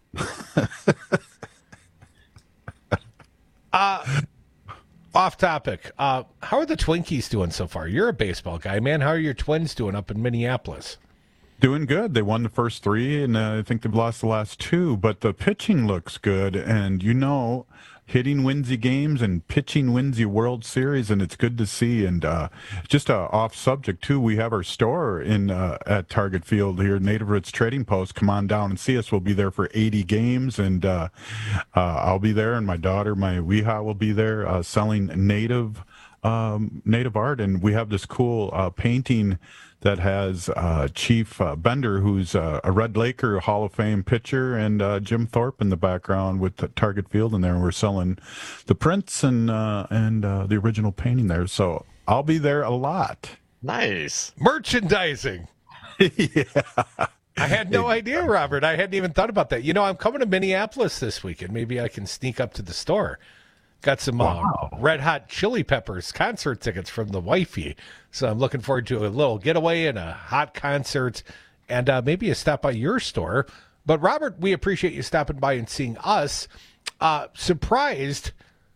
uh, off topic. Uh, how are the Twinkies doing so far? You're a baseball guy, man. How are your Twins doing up in Minneapolis? Doing good. They won the first three, and uh, I think they've lost the last two. But the pitching looks good, and you know, hitting wins you games, and pitching wins you World Series, and it's good to see. And uh, just uh, off subject too, we have our store in uh, at Target Field here, Native Roots Trading Post. Come on down and see us. We'll be there for eighty games, and uh, uh, I'll be there, and my daughter, my Weeha, will be there uh, selling native um, native art, and we have this cool uh, painting that has uh, Chief uh, Bender, who's uh, a Red Laker Hall of Fame pitcher, and uh, Jim Thorpe in the background with the Target Field in there. And we're selling the prints and uh, and uh, the original painting there. So I'll be there a lot. Nice. Merchandising. Yeah. I had no idea, Robert. I hadn't even thought about that. You know, I'm coming to Minneapolis this weekend. Maybe I can sneak up to the store. Got some wow. uh, Red Hot Chili Peppers concert tickets from the wifey. So I'm looking forward to a little getaway and a hot concert and uh, maybe a stop by your store. But, Robert, we appreciate you stopping by and seeing us. Uh, surprised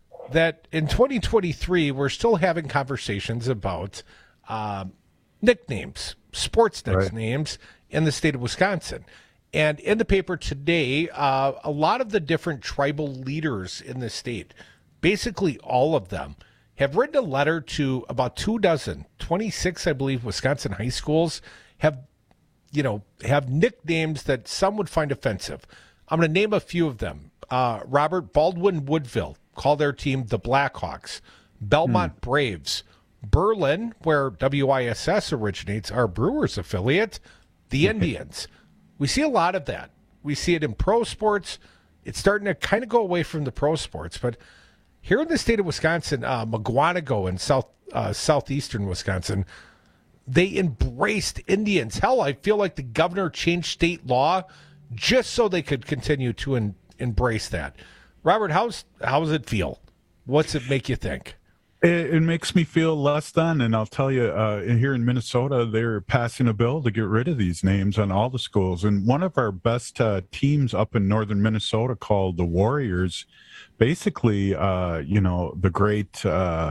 that in twenty twenty-three, we're still having conversations about uh, nicknames, sports nicknames right. in the state of Wisconsin. And in the paper today, uh, a lot of the different tribal leaders in the state, basically all of them, have written a letter to about two dozen, twenty-six, I believe, Wisconsin high schools have, you know, have nicknames that some would find offensive. I'm going to name a few of them. Uh, Robert, Baldwin Woodville, call their team the Blackhawks. Belmont hmm. Braves. Berlin, where W I S S originates, our Brewers affiliate, the Indians. We see a lot of that. We see it in pro sports. It's starting to kind of go away from the pro sports, but here in the state of Wisconsin, uh, McGuanago in south uh, southeastern Wisconsin, they embraced Indians. Hell, I feel like the governor changed state law just so they could continue to en- embrace that. Robert, how's how does it feel? What's it make you think? It, it makes me feel less than, and I'll tell you, uh, here in Minnesota, they're passing a bill to get rid of these names on all the schools. And one of our best uh, teams up in northern Minnesota, called the Warriors, basically, uh, you know, the great, uh,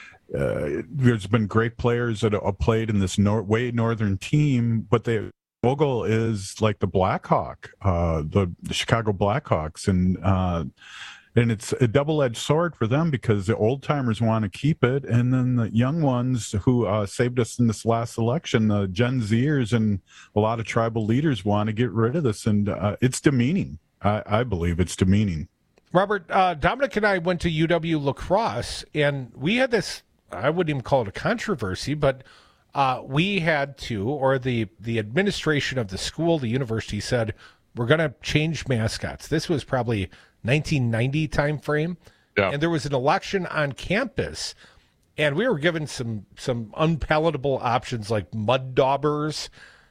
uh, there's been great players that have played in this nor- way northern team, but their logo is like the Blackhawk, uh, the, the Chicago Blackhawks. And, uh, and it's a double-edged sword for them because the old-timers want to keep it, and then the young ones who uh, saved us in this last election, the Gen Zers and a lot of tribal leaders, want to get rid of this, and uh, it's demeaning. I, I believe it's demeaning. Robert, uh, Dominic and I went to U W La Crosse, and we had this, I wouldn't even call it a controversy, but uh, we had to, or the, the administration of the school, the university, said, we're going to change mascots. This was probably nineteen ninety time frame. Yeah. And there was an election on campus, and we were given some some unpalatable options like mud daubers,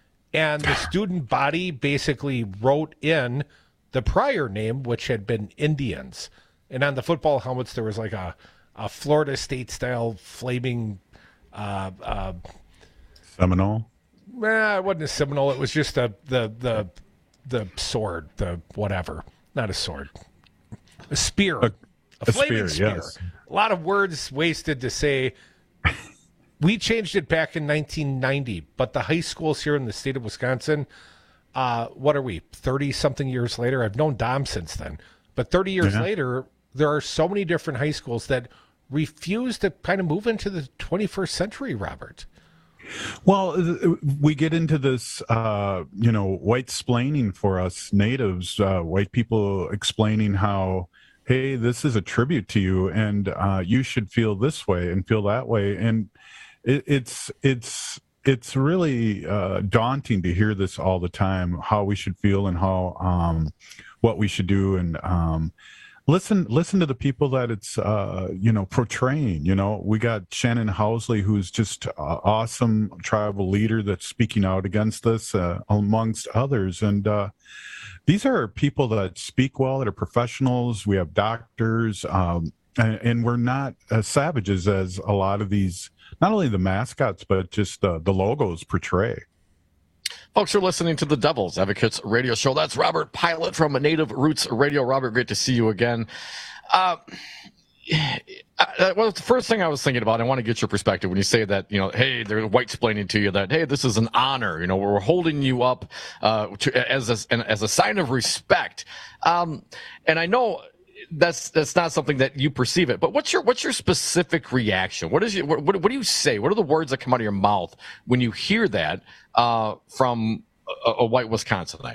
and the student body basically wrote in the prior name, which had been Indians. And on the football helmets, there was like a, a Florida State-style flaming... Uh, uh, Seminole? Nah, it wasn't a Seminole. It was just a, the, the, the sword, the whatever. Not a sword. A spear. A, a, a flaming spear, spear. Yes. A lot of words wasted to say... We changed it back in nineteen ninety, but the high schools here in the state of Wisconsin... Uh, what are we, thirty-something years later? I've known Dom since then. But thirty years yeah. later, there are so many different high schools that refuse to kind of move into the twenty-first century, Robert. Well, we get into this, uh, you know, white-splaining for us natives, uh, white people explaining how, hey, this is a tribute to you, and uh, you should feel this way and feel that way. And it, it's it's... It's really uh, daunting to hear this all the time, how we should feel and how um, what we should do. And um, listen listen to the people that it's, uh, you know, portraying. You know, we got Shannon Housley, who's just an awesome tribal leader that's speaking out against this, uh, amongst others. And uh, these are people that speak well, that are professionals. We have doctors, um, and, and we're not as savages as a lot of these, not only the mascots, but just uh, the logos portray. Folks, you're listening to the Devil's Advocates radio show. That's Robert Pilot from Native Roots Radio. Robert, great to see you again. Uh, I, well, the first thing I was thinking about, I want to get your perspective when you say that, you know, hey, they're white splaining to you that, hey, this is an honor, you know, we're holding you up uh, to, as a, as a sign of respect. Um, and I know that's that's not something that you perceive it, but what's your what's your specific reaction? What is your, what, what do you say? What are the words that come out of your mouth when you hear that uh, from a, a white Wisconsinite?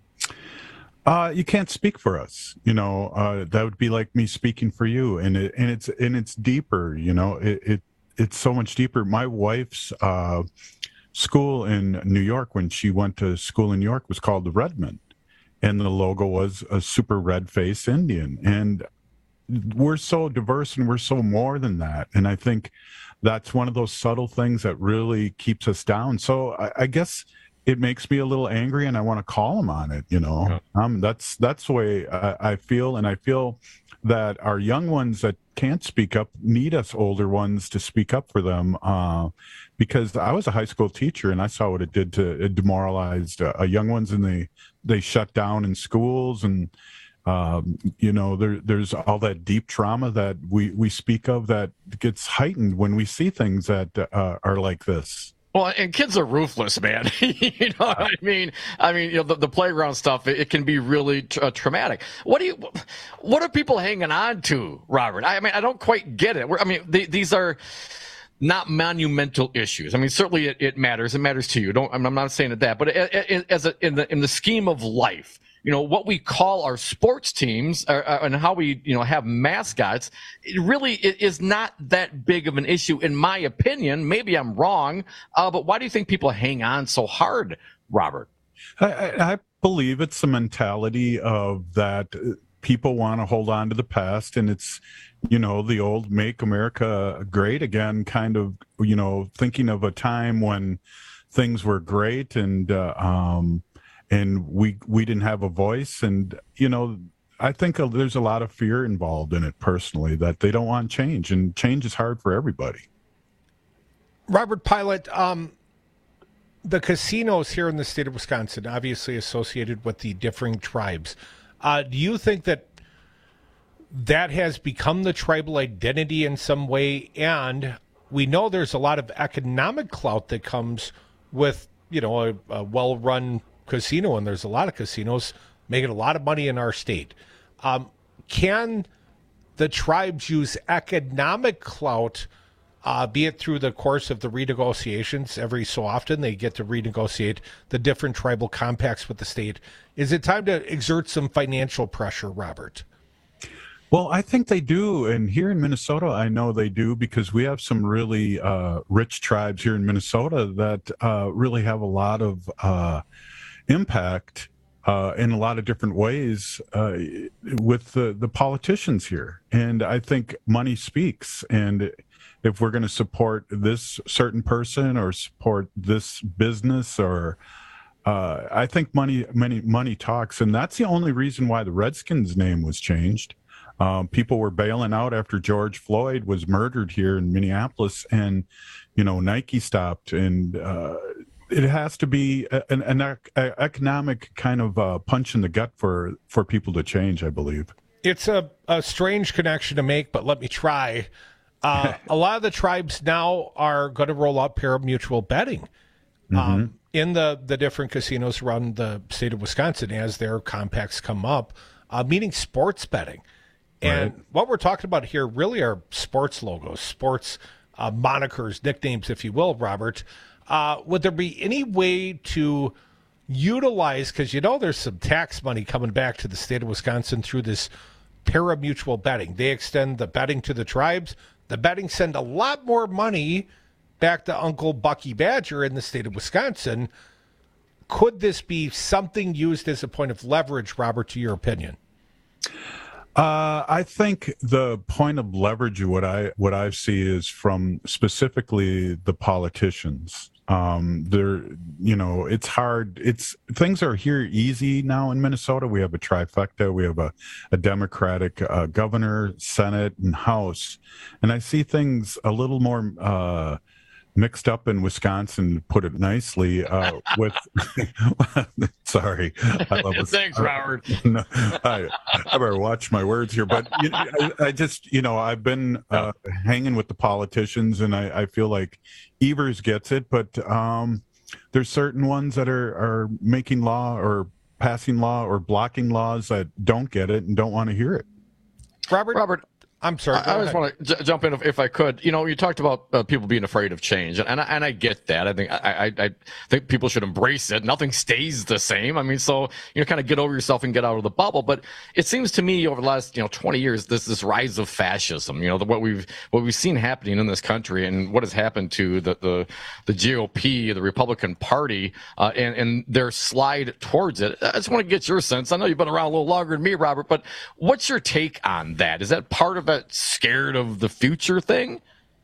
Uh, you can't speak for us, you know. Uh, that would be like me speaking for you, and it and it's and it's deeper, you know. It, it it's so much deeper. My wife's uh, school in New York, when she went to school in New York, was called the Redmond, and the logo was a super red-faced Indian. And we're so diverse, and we're so more than that. And I think that's one of those subtle things that really keeps us down. So I, I guess it makes me a little angry, and I want to call them on it, you know. Yeah. Um, that's that's the way I, I feel, and I feel that our young ones that can't speak up need us older ones to speak up for them. Uh, because I was a high school teacher, and I saw what it did to it demoralized uh, young ones, and they they shut down in schools, and um, you know, there there's all that deep trauma that we we speak of that gets heightened when we see things that uh, are like this. Well, and kids are ruthless, man. You know what I mean? I mean, you know, the, the playground stuff, it, it can be really tra- traumatic. What do you, what are people hanging on to, Robert? I mean, I don't quite get it. We're, I mean, they, these are not monumental issues. I mean, certainly it, it matters. It matters to you. Don't, I'm not saying it that, but as a, in the, in the scheme of life, you know, what we call our sports teams uh, and how we, you know, have mascots, it really is not that big of an issue, in my opinion. Maybe I'm wrong, uh, but why do you think people hang on so hard, Robert? I, I, I believe it's the mentality of that people want to hold on to the past, and it's, you know, the old "Make America Great Again" kind of, you know, thinking of a time when things were great, and uh, um and we we didn't have a voice. And, you know, I think there's a lot of fear involved in it personally, that they don't want change, and change is hard for everybody. Robert Pilot, um, the casinos here in the state of Wisconsin, obviously associated with the differing tribes, uh, do you think that that has become the tribal identity in some way? And we know there's a lot of economic clout that comes with, you know, a, a well-run casino, and there's a lot of casinos making a lot of money in our state. Um, can the tribes use economic clout, uh, be it through the course of the renegotiations? Every so often they get to renegotiate the different tribal compacts with the state. Is it time to exert some financial pressure, Robert? Well, I think they do. And here in Minnesota, I know they do, because we have some really uh, rich tribes here in Minnesota that uh, really have a lot of uh, impact uh, in a lot of different ways uh, with the, the politicians here. And I think money speaks. And if we're going to support this certain person or support this business, or uh, I think money, money, money talks. And that's the only reason why the Redskins name was changed. Um, people were bailing out after George Floyd was murdered here in Minneapolis, and, you know, Nike stopped. And uh, it has to be an, an ec- economic kind of uh, punch in the gut for, for people to change, I believe. It's a, a strange connection to make, but let me try. Uh, a lot of the tribes now are going to roll out pari-mutuel betting um, mm-hmm. in the, the different casinos around the state of Wisconsin as their compacts come up, uh, meaning sports betting. And right. What we're talking about here really are sports logos, sports uh, monikers, nicknames, if you will, Robert. Uh, would there be any way to utilize, because you know there's some tax money coming back to the state of Wisconsin through this pari-mutuel betting. They extend the betting to the tribes. The betting send a lot more money back to Uncle Bucky Badger in the state of Wisconsin. Could this be something used as a point of leverage, Robert, to your opinion? Uh, I think the point of leverage, what I what I see, is from specifically the politicians. Um, they're, you know, it's hard. It's things are here easy now in Minnesota. We have a trifecta. We have a, a Democratic uh, governor, Senate, and House, and I see things a little more uh, mixed up in Wisconsin, to put it nicely, uh, with, sorry. I love it. Thanks, Robert. No, I, I better watch my words here, but you know, I, I just, you know, I've been uh, hanging with the politicians, and I, I feel like Evers gets it, but um, there's certain ones that are, are making law or passing law or blocking laws that don't get it and don't want to hear it. Robert, Robert, I'm sorry. I, I just want to j- jump in if, if I could. You know, you talked about uh, people being afraid of change, and and I, and I get that. I think I, I I think people should embrace it. Nothing stays the same. I mean, so you know, kind of get over yourself and get out of the bubble. But it seems to me over the last you know twenty years, this this rise of fascism. You know, the, what we've what we've seen happening in this country, and what has happened to the the, the G O P, the Republican Party, uh, and and their slide towards it. I just want to get your sense. I know you've been around a little longer than me, Robert, but what's your take on that? Is that part of it? Scared of the future thing?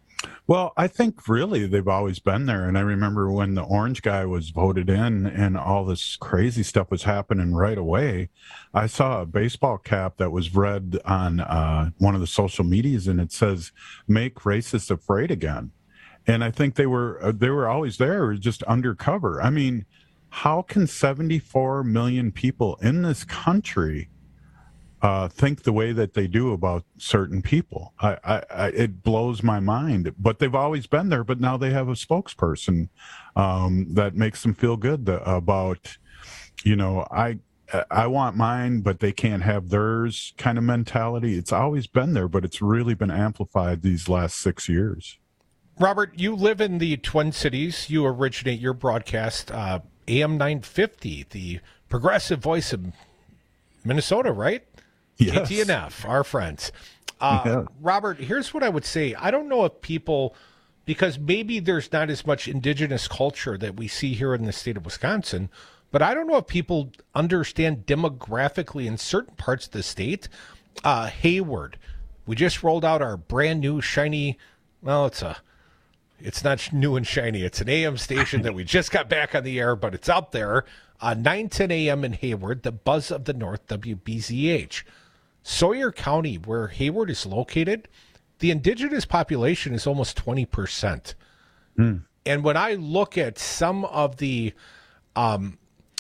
Well, I think really they've always been there. And I remember when the orange guy was voted in and all this crazy stuff was happening right away, I saw a baseball cap that was read on uh, one of the social medias, and it says, "Make racists afraid again." And I think they were uh, they were always there, just undercover. I mean, how can seventy-four million people in this country Uh, think the way that they do about certain people? I, I, I, it blows my mind. But they've always been there. But now they have a spokesperson um, that makes them feel good th- about, you know, I I want mine, but they can't have theirs kind of mentality. It's always been there, but it's really been amplified these last six years. Robert, you live in the Twin Cities. You originate your broadcast, uh, A M nine fifty, the progressive voice of Minnesota, right? Yes. K T N F, our friends. Uh, Yeah. Robert, here's what I would say. I don't know if people, because maybe there's not as much indigenous culture that we see here in the state of Wisconsin, but I don't know if people understand demographically in certain parts of the state. Uh, Hayward, we just rolled out our brand new shiny, well, it's a, it's not new and shiny. It's an A M station that we just got back on the air, but it's out there. Uh, nine ten a.m. in Hayward, the Buzz of the North, W B Z H. Sawyer County, where Hayward is located, the indigenous population is almost twenty percent. Mm. And when I look at some of the um,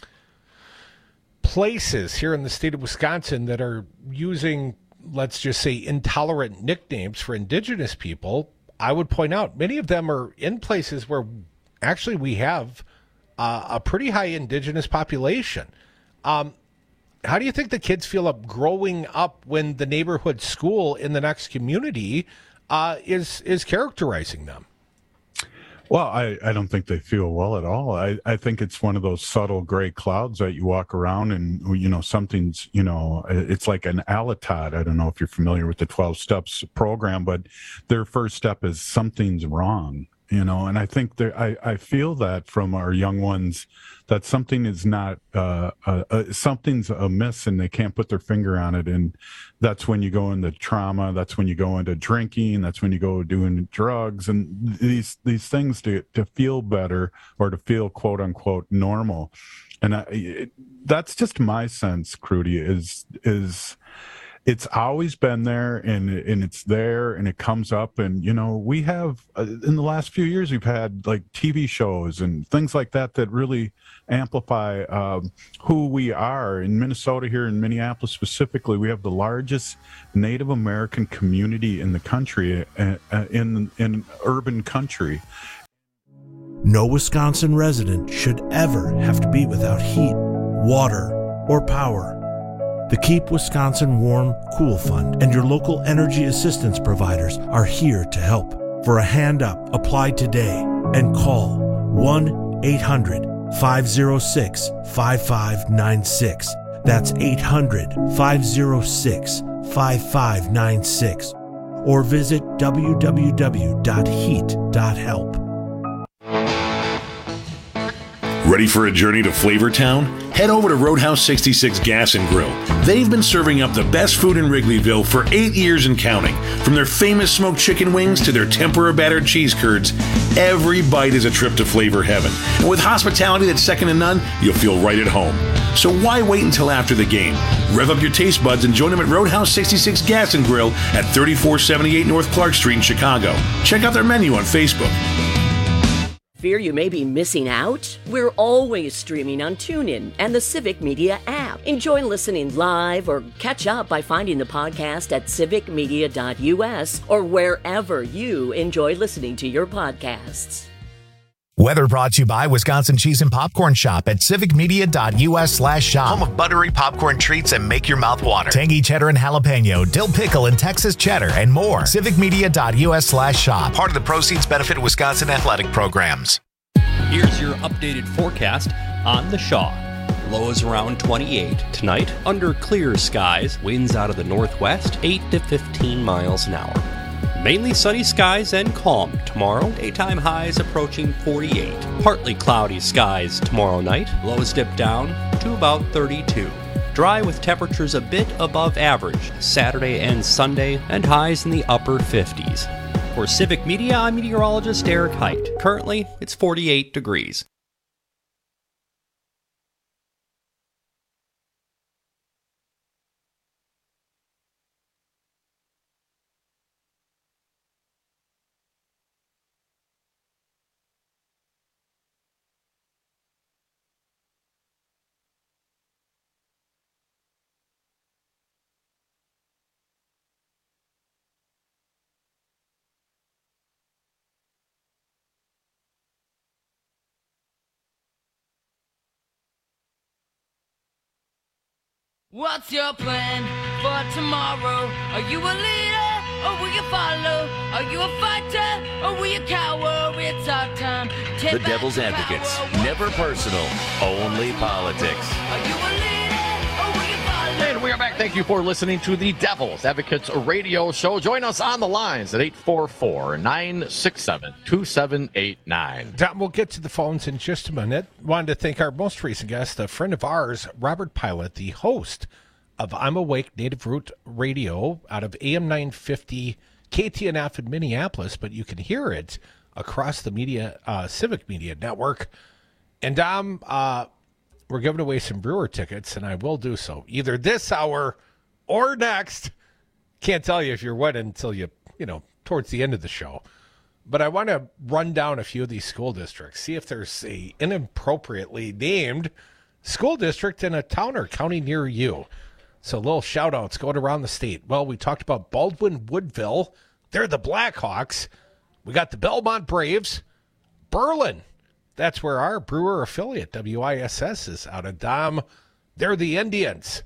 places here in the state of Wisconsin that are using, let's just say, intolerant nicknames for indigenous people, I would point out many of them are in places where actually we have uh, a pretty high indigenous population. Um, how do you think the kids feel up growing up when the neighborhood school in the next community uh, is is characterizing them? Well, I, I don't think they feel well at all. I, I think it's one of those subtle gray clouds that you walk around and, you know, something's, you know, it's like an Alatot. I don't know if you're familiar with the twelve steps program, but their first step is something's wrong, you know, and I think there, I, I feel that from our young ones that something is not, uh, uh, uh, something's amiss and they can't put their finger on it. And that's when you go into trauma. That's when you go into drinking. That's when you go doing drugs and these, these things to, to feel better or to feel quote unquote normal. And I, it, that's just my sense, Crudy, is, is, it's always been there and and it's there and it comes up. And, you know, we have uh, in the last few years, we've had like T V shows and things like that that really amplify um, who we are. In Minnesota, here in Minneapolis specifically, we have the largest Native American community in the country, uh, uh, in in urban country. No Wisconsin resident should ever have to be without heat, water, or power. The Keep Wisconsin Warm, Cool Fund and your local energy assistance providers are here to help. For a hand up, apply today and call one eight hundred five oh six five five nine six. That's eight hundred five oh six five five nine six. Or visit w w w dot heat dot help. Ready for a journey to Flavortown? Head over to Roadhouse sixty-six Gas and Grill. They've been serving up the best food in Wrigleyville for eight years and counting. From their famous smoked chicken wings to their tempura battered cheese curds, every bite is a trip to flavor heaven. And with hospitality that's second to none, you'll feel right at home. So why wait until after the game? Rev up your taste buds and join them at Roadhouse sixty-six Gas and Grill at thirty-four seventy-eight North Clark Street in Chicago. Check out their menu on Facebook. Fear you may be missing out? We're always streaming on TuneIn and the Civic Media app. Enjoy listening live or catch up by finding the podcast at civic media dot u s or wherever you enjoy listening to your podcasts. Weather brought to you by Wisconsin Cheese and Popcorn Shop at civic media dot u s slash shop. Home of buttery popcorn treats and make your mouth water. Tangy cheddar and jalapeno, dill pickle and Texas cheddar, and more. civic media dot u s slash shop. Part of the proceeds benefit Wisconsin athletic programs. Here's your updated forecast on the Shaw. Lows around twenty-eight. Tonight, under clear skies, winds out of the northwest, eight to fifteen miles an hour. Mainly sunny skies and calm tomorrow. Daytime highs approaching forty-eight. Partly cloudy skies tomorrow night. Lows dip down to about thirty-two. Dry with temperatures a bit above average Saturday and Sunday, and highs in the upper fifties. For Civic Media, I'm meteorologist Eric Height. Currently, it's forty-eight degrees. What's your plan for tomorrow? Are you a leader or will you follow? Are you a fighter or will you cower? It's our time. The Devil's Advocates. Never personal, only politics. Are you a leader or will you follow? And we are back. Thank you for listening to the Devil's Advocates radio show. Join us on the lines at eight four four, nine six seven, two seven eight nine. Tom, we'll get to the phones in just a minute. Wanted to thank our most recent guest, a friend of ours, Robert Pilot, the host of I'm Awake Native Root Radio out of A M nine fifty K T N F in Minneapolis, but you can hear it across the media, uh, Civic Media Network. And um, uh, we're giving away some Brewer tickets, and I will do so either this hour or next. Can't tell you if you're what until you, you know, towards the end of the show. But I want to run down a few of these school districts, see if there's a inappropriately named school district in a town or county near you. So little shout outs going around the state. Well, we talked about Baldwin Woodville. They're the Blackhawks. We got the Belmont Braves. Berlin. That's where our Brewer affiliate, W I S S, is out of Dom. They're the Indians.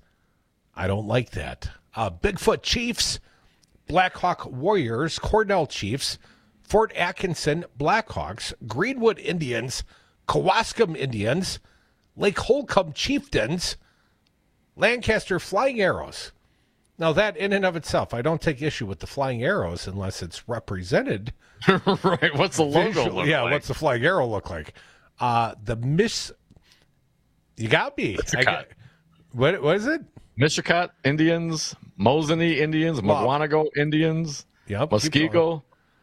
I don't like that. Uh, Bigfoot Chiefs. Blackhawk Warriors. Cornell Chiefs. Fort Atkinson Blackhawks. Greenwood Indians. Kewaskum Indians. Lake Holcomb Chieftains. Lancaster Flying Arrows. Now, that in and of itself, I don't take issue with the Flying Arrows unless it's represented. Right. What's the logo visually. look yeah, like? what's the Flying Arrow look like? Uh, the Miss... You got me. I got... What, what is it? Mishicot Indians, Mosini Indians, Wow. Mawanago Indians, Yep, keep Muskego,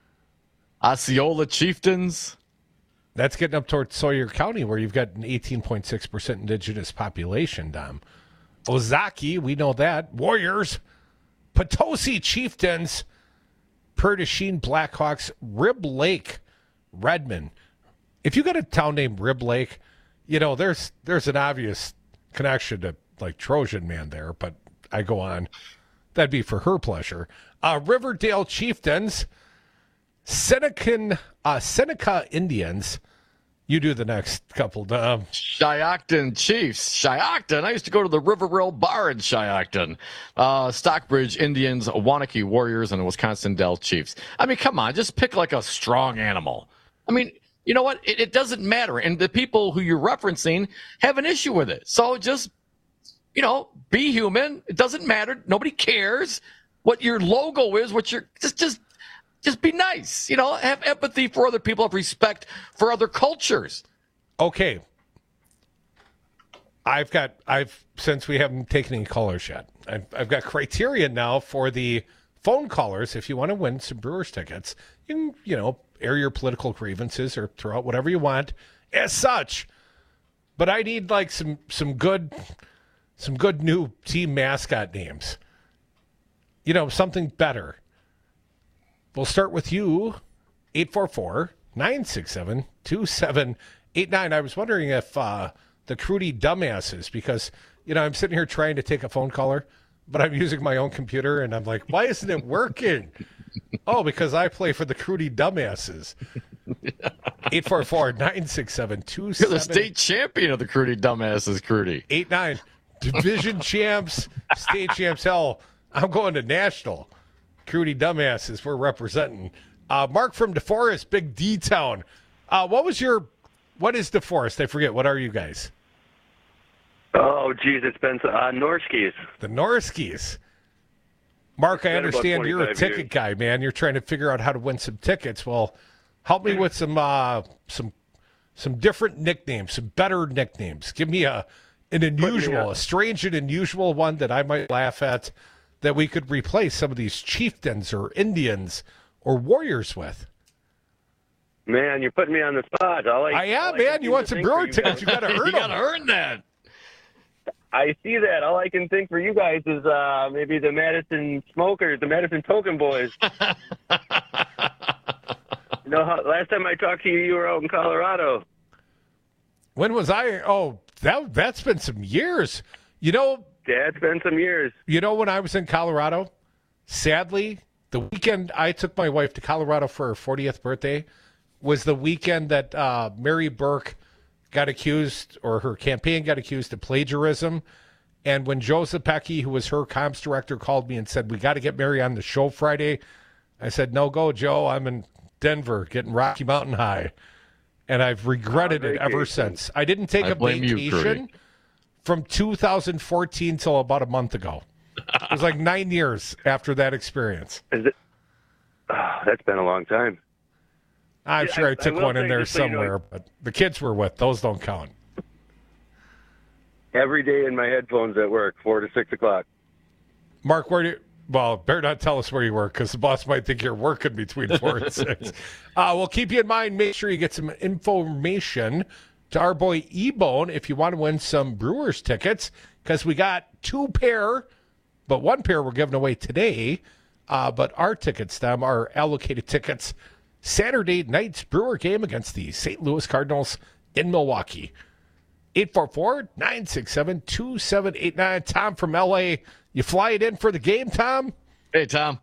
Osceola Chieftains. That's getting up towards Sawyer County, where you've got an eighteen point six percent indigenous population, Dom. Ozaki, we know that. Warriors. Potosi Chieftains. Perdasheen Blackhawks. Rib Lake. Redmond. If you got a town named Rib Lake, you know, there's there's an obvious connection to, like, Trojan Man there, but I go on. That'd be for her pleasure. Uh, Riverdale Chieftains. Senecan, uh, Seneca Indians. You do the next couple, Dom. Shiocton Chiefs. Shiocton. I used to go to the River Rail Bar in Shiocton. Uh, Stockbridge Indians, Wanakee Warriors, and Wisconsin Dell Chiefs. I mean, come on, just pick like a strong animal. I mean, you know what? It, it doesn't matter. And the people who you're referencing have an issue with it. So just, you know, be human. It doesn't matter. Nobody cares what your logo is, what your, just, just, Just be nice, you know, have empathy for other people, have respect for other cultures. Okay. I've got, I've, since we haven't taken any callers yet, I've, I've got criteria now for the phone callers. If you want to win some Brewers tickets, you can, you know, air your political grievances or throw out whatever you want as such. But I need like some, some good, some good new team mascot names. You know, something better. We'll start with you, eight four four, nine six seven, two seven eight nine. I was wondering if uh, the Crudy dumbasses, because, you know, I'm sitting here trying to take a phone caller, but I'm using my own computer, and I'm like, why isn't it working? Oh, because I play for the Crudy dumbasses. eight four four, nine six seven, two seven. You're the state champion of the Crudy dumbasses, Crudy. eight nine. Division champs, state champs. Hell, I'm going to national. Crudy dumbasses, we're representing. Uh, Mark from DeForest, Big D Town. Uh, what was your, what is DeForest? I forget. What are you guys? Oh, geez, it's been uh, Norskies. The Norskies. Mark, I understand you're a ticket years. guy, man. You're trying to figure out how to win some tickets. Well, help me with some uh, some some different nicknames, some better nicknames. Give me a an unusual, a strange and unusual one that I might laugh at, that we could replace some of these chieftains or Indians or warriors with. Man, you're putting me on the spot. All I, I am, all I man. You want some brewer you tickets? You got to earn You them. got to earn that. I see that. All I can think for you guys is uh, maybe the Madison Smokers, the Madison Token Boys. You know, how, last time I talked to you, you were out in Colorado. When was I? Oh, that that's been some years. You know, Yeah, it's been some years. You know, when I was in Colorado, sadly, the weekend I took my wife to Colorado for her fortieth birthday was the weekend that uh, Mary Burke got accused, or her campaign got accused of plagiarism. And when Joe Zepecki, who was her comms director, called me and said, we got to get Mary on the show Friday, I said, no go, Joe. I'm in Denver getting Rocky Mountain High. And I've regretted it ever since. I didn't take I a blame you, vacation Crudy. from two thousand fourteen till about a month ago. It was like nine years after that experience. Is it? Oh, that's been a long time. I'm Yeah, sure I, I- I took will one in say, there just so you know, somewhere, but the kids were with. Those don't count. Every day in my headphones at work, four to six o'clock. Mark, where do you, well, better not tell us where you work, because the boss might think you're working between four and six. Uh, we'll keep you in mind. Make sure you get some information to our boy E-Bone if you want to win some Brewers tickets, because we got two pair, but one pair we're giving away today. Uh, but our tickets, them, are allocated tickets Saturday night's Brewer game against the Saint Louis Cardinals in Milwaukee. eight four four, nine six seven, two seven eight nine. Tom from L A. You fly it in for the game, Tom? Hey, Tom.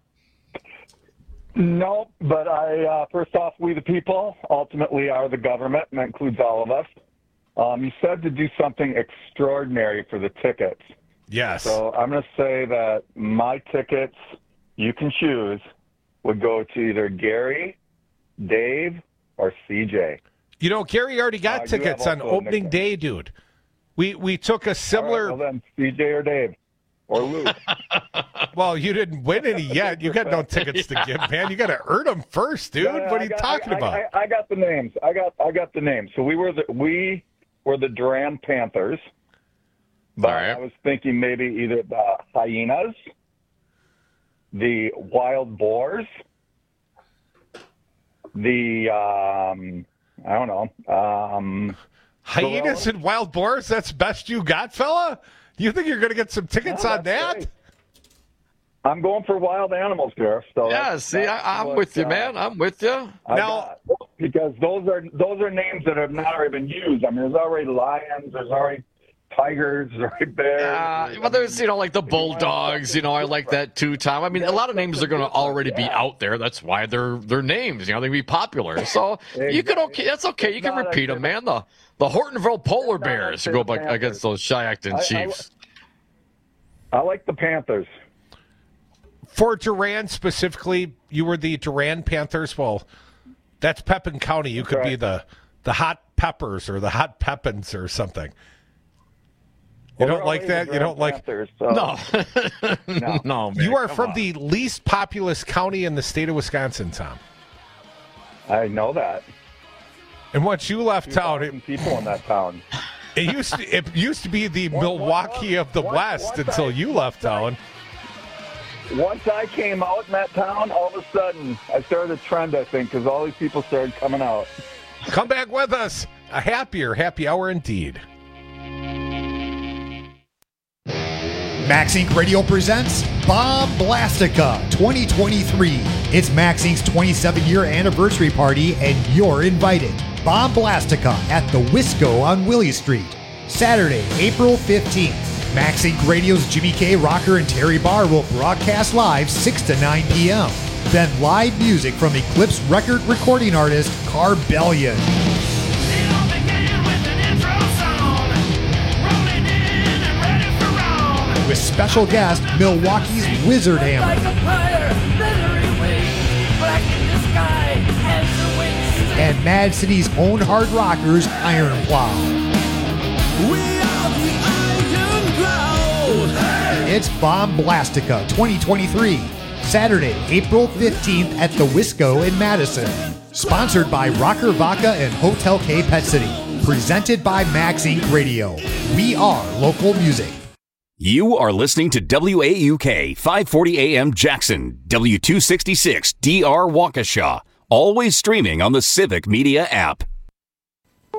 No, but I, uh, first off, we the people ultimately are the government, and that includes all of us. Um, you said to do something extraordinary for the tickets. Yes. So I'm going to say that my tickets, you can choose, would go to either Gary, Dave, or C J. You know, Gary already got Uh, you tickets have on also opening nicknames. day, dude. We we took a similar. All right, well then, C J or Dave. Or Lou. Well, you didn't win any yet. You got no tickets to give, man. You got to earn them first, dude. No, no, what are I you got- talking I, about? I, I got the names. I got I got the names. So we were the we were the Duran Panthers. But I was thinking maybe either the Hyenas, the Wild Boars, the um, I don't know. Um, Hyenas and wild boars? That's best you got, fella? You think you're going to get some tickets No, on that's that? great. I'm going for wild animals here. So Yeah, that's- see, that's I, I'm what, with you, uh, man. I'm with you. I got, because those are those are names that have not already been used. I mean, there's already lions, there's already tigers, there's already bears. Uh, but there's, you know, like the Bulldogs, you know, I like that too, Tom. I mean, a lot of names are going to already be out there. That's why they're they're names, you know, they be popular. So you can okay, that's okay. You can Not repeat them, man. The the Hortonville Polar Bears who go back against those Shiacton I- I- Chiefs. I like the Panthers. For Duran specifically, you were the Duran Panthers. Well, that's Pepin County. You could be the the Hot Peppers or the Hot Pepins or something. You Well, don't we're like already that? the You don't Duran like Panthers, so- No. No. No, man, You are come from on. the least populous county in the state of Wisconsin, Tom. I know that. And once you left town, it, people in that town. It used to it used to be the Milwaukee of the West until you left town. Once I came out in that town, all of a sudden I started a trend, I think, because all these people started coming out. Come back with us. A happier happy hour indeed. Max Inc Radio presents Bomb Blastica twenty twenty-three. It's Max Inc twenty-seven year anniversary party, and you're invited. Bomb Blastica at the Wisco on Willie Street. Saturday, April fifteenth. Max Inc Radio's Jimmy K. Rocker and Terry Barr will broadcast live six to nine p.m. Then live music from Eclipse record recording artist Carbellion. With special guest Milwaukee's Wizard Hammer. And Mad City's own hard rockers Iron Plow. It's Bomb Blastica twenty twenty-three. Saturday, April fifteenth at the Wisco in Madison. Sponsored by Rocker Vodka and Hotel K Pet City. Presented by Max Inc Radio. We are local music. You are listening to W A U K five forty A M Jackson, W two sixty-six D R Waukesha. Always streaming on the Civic Media app.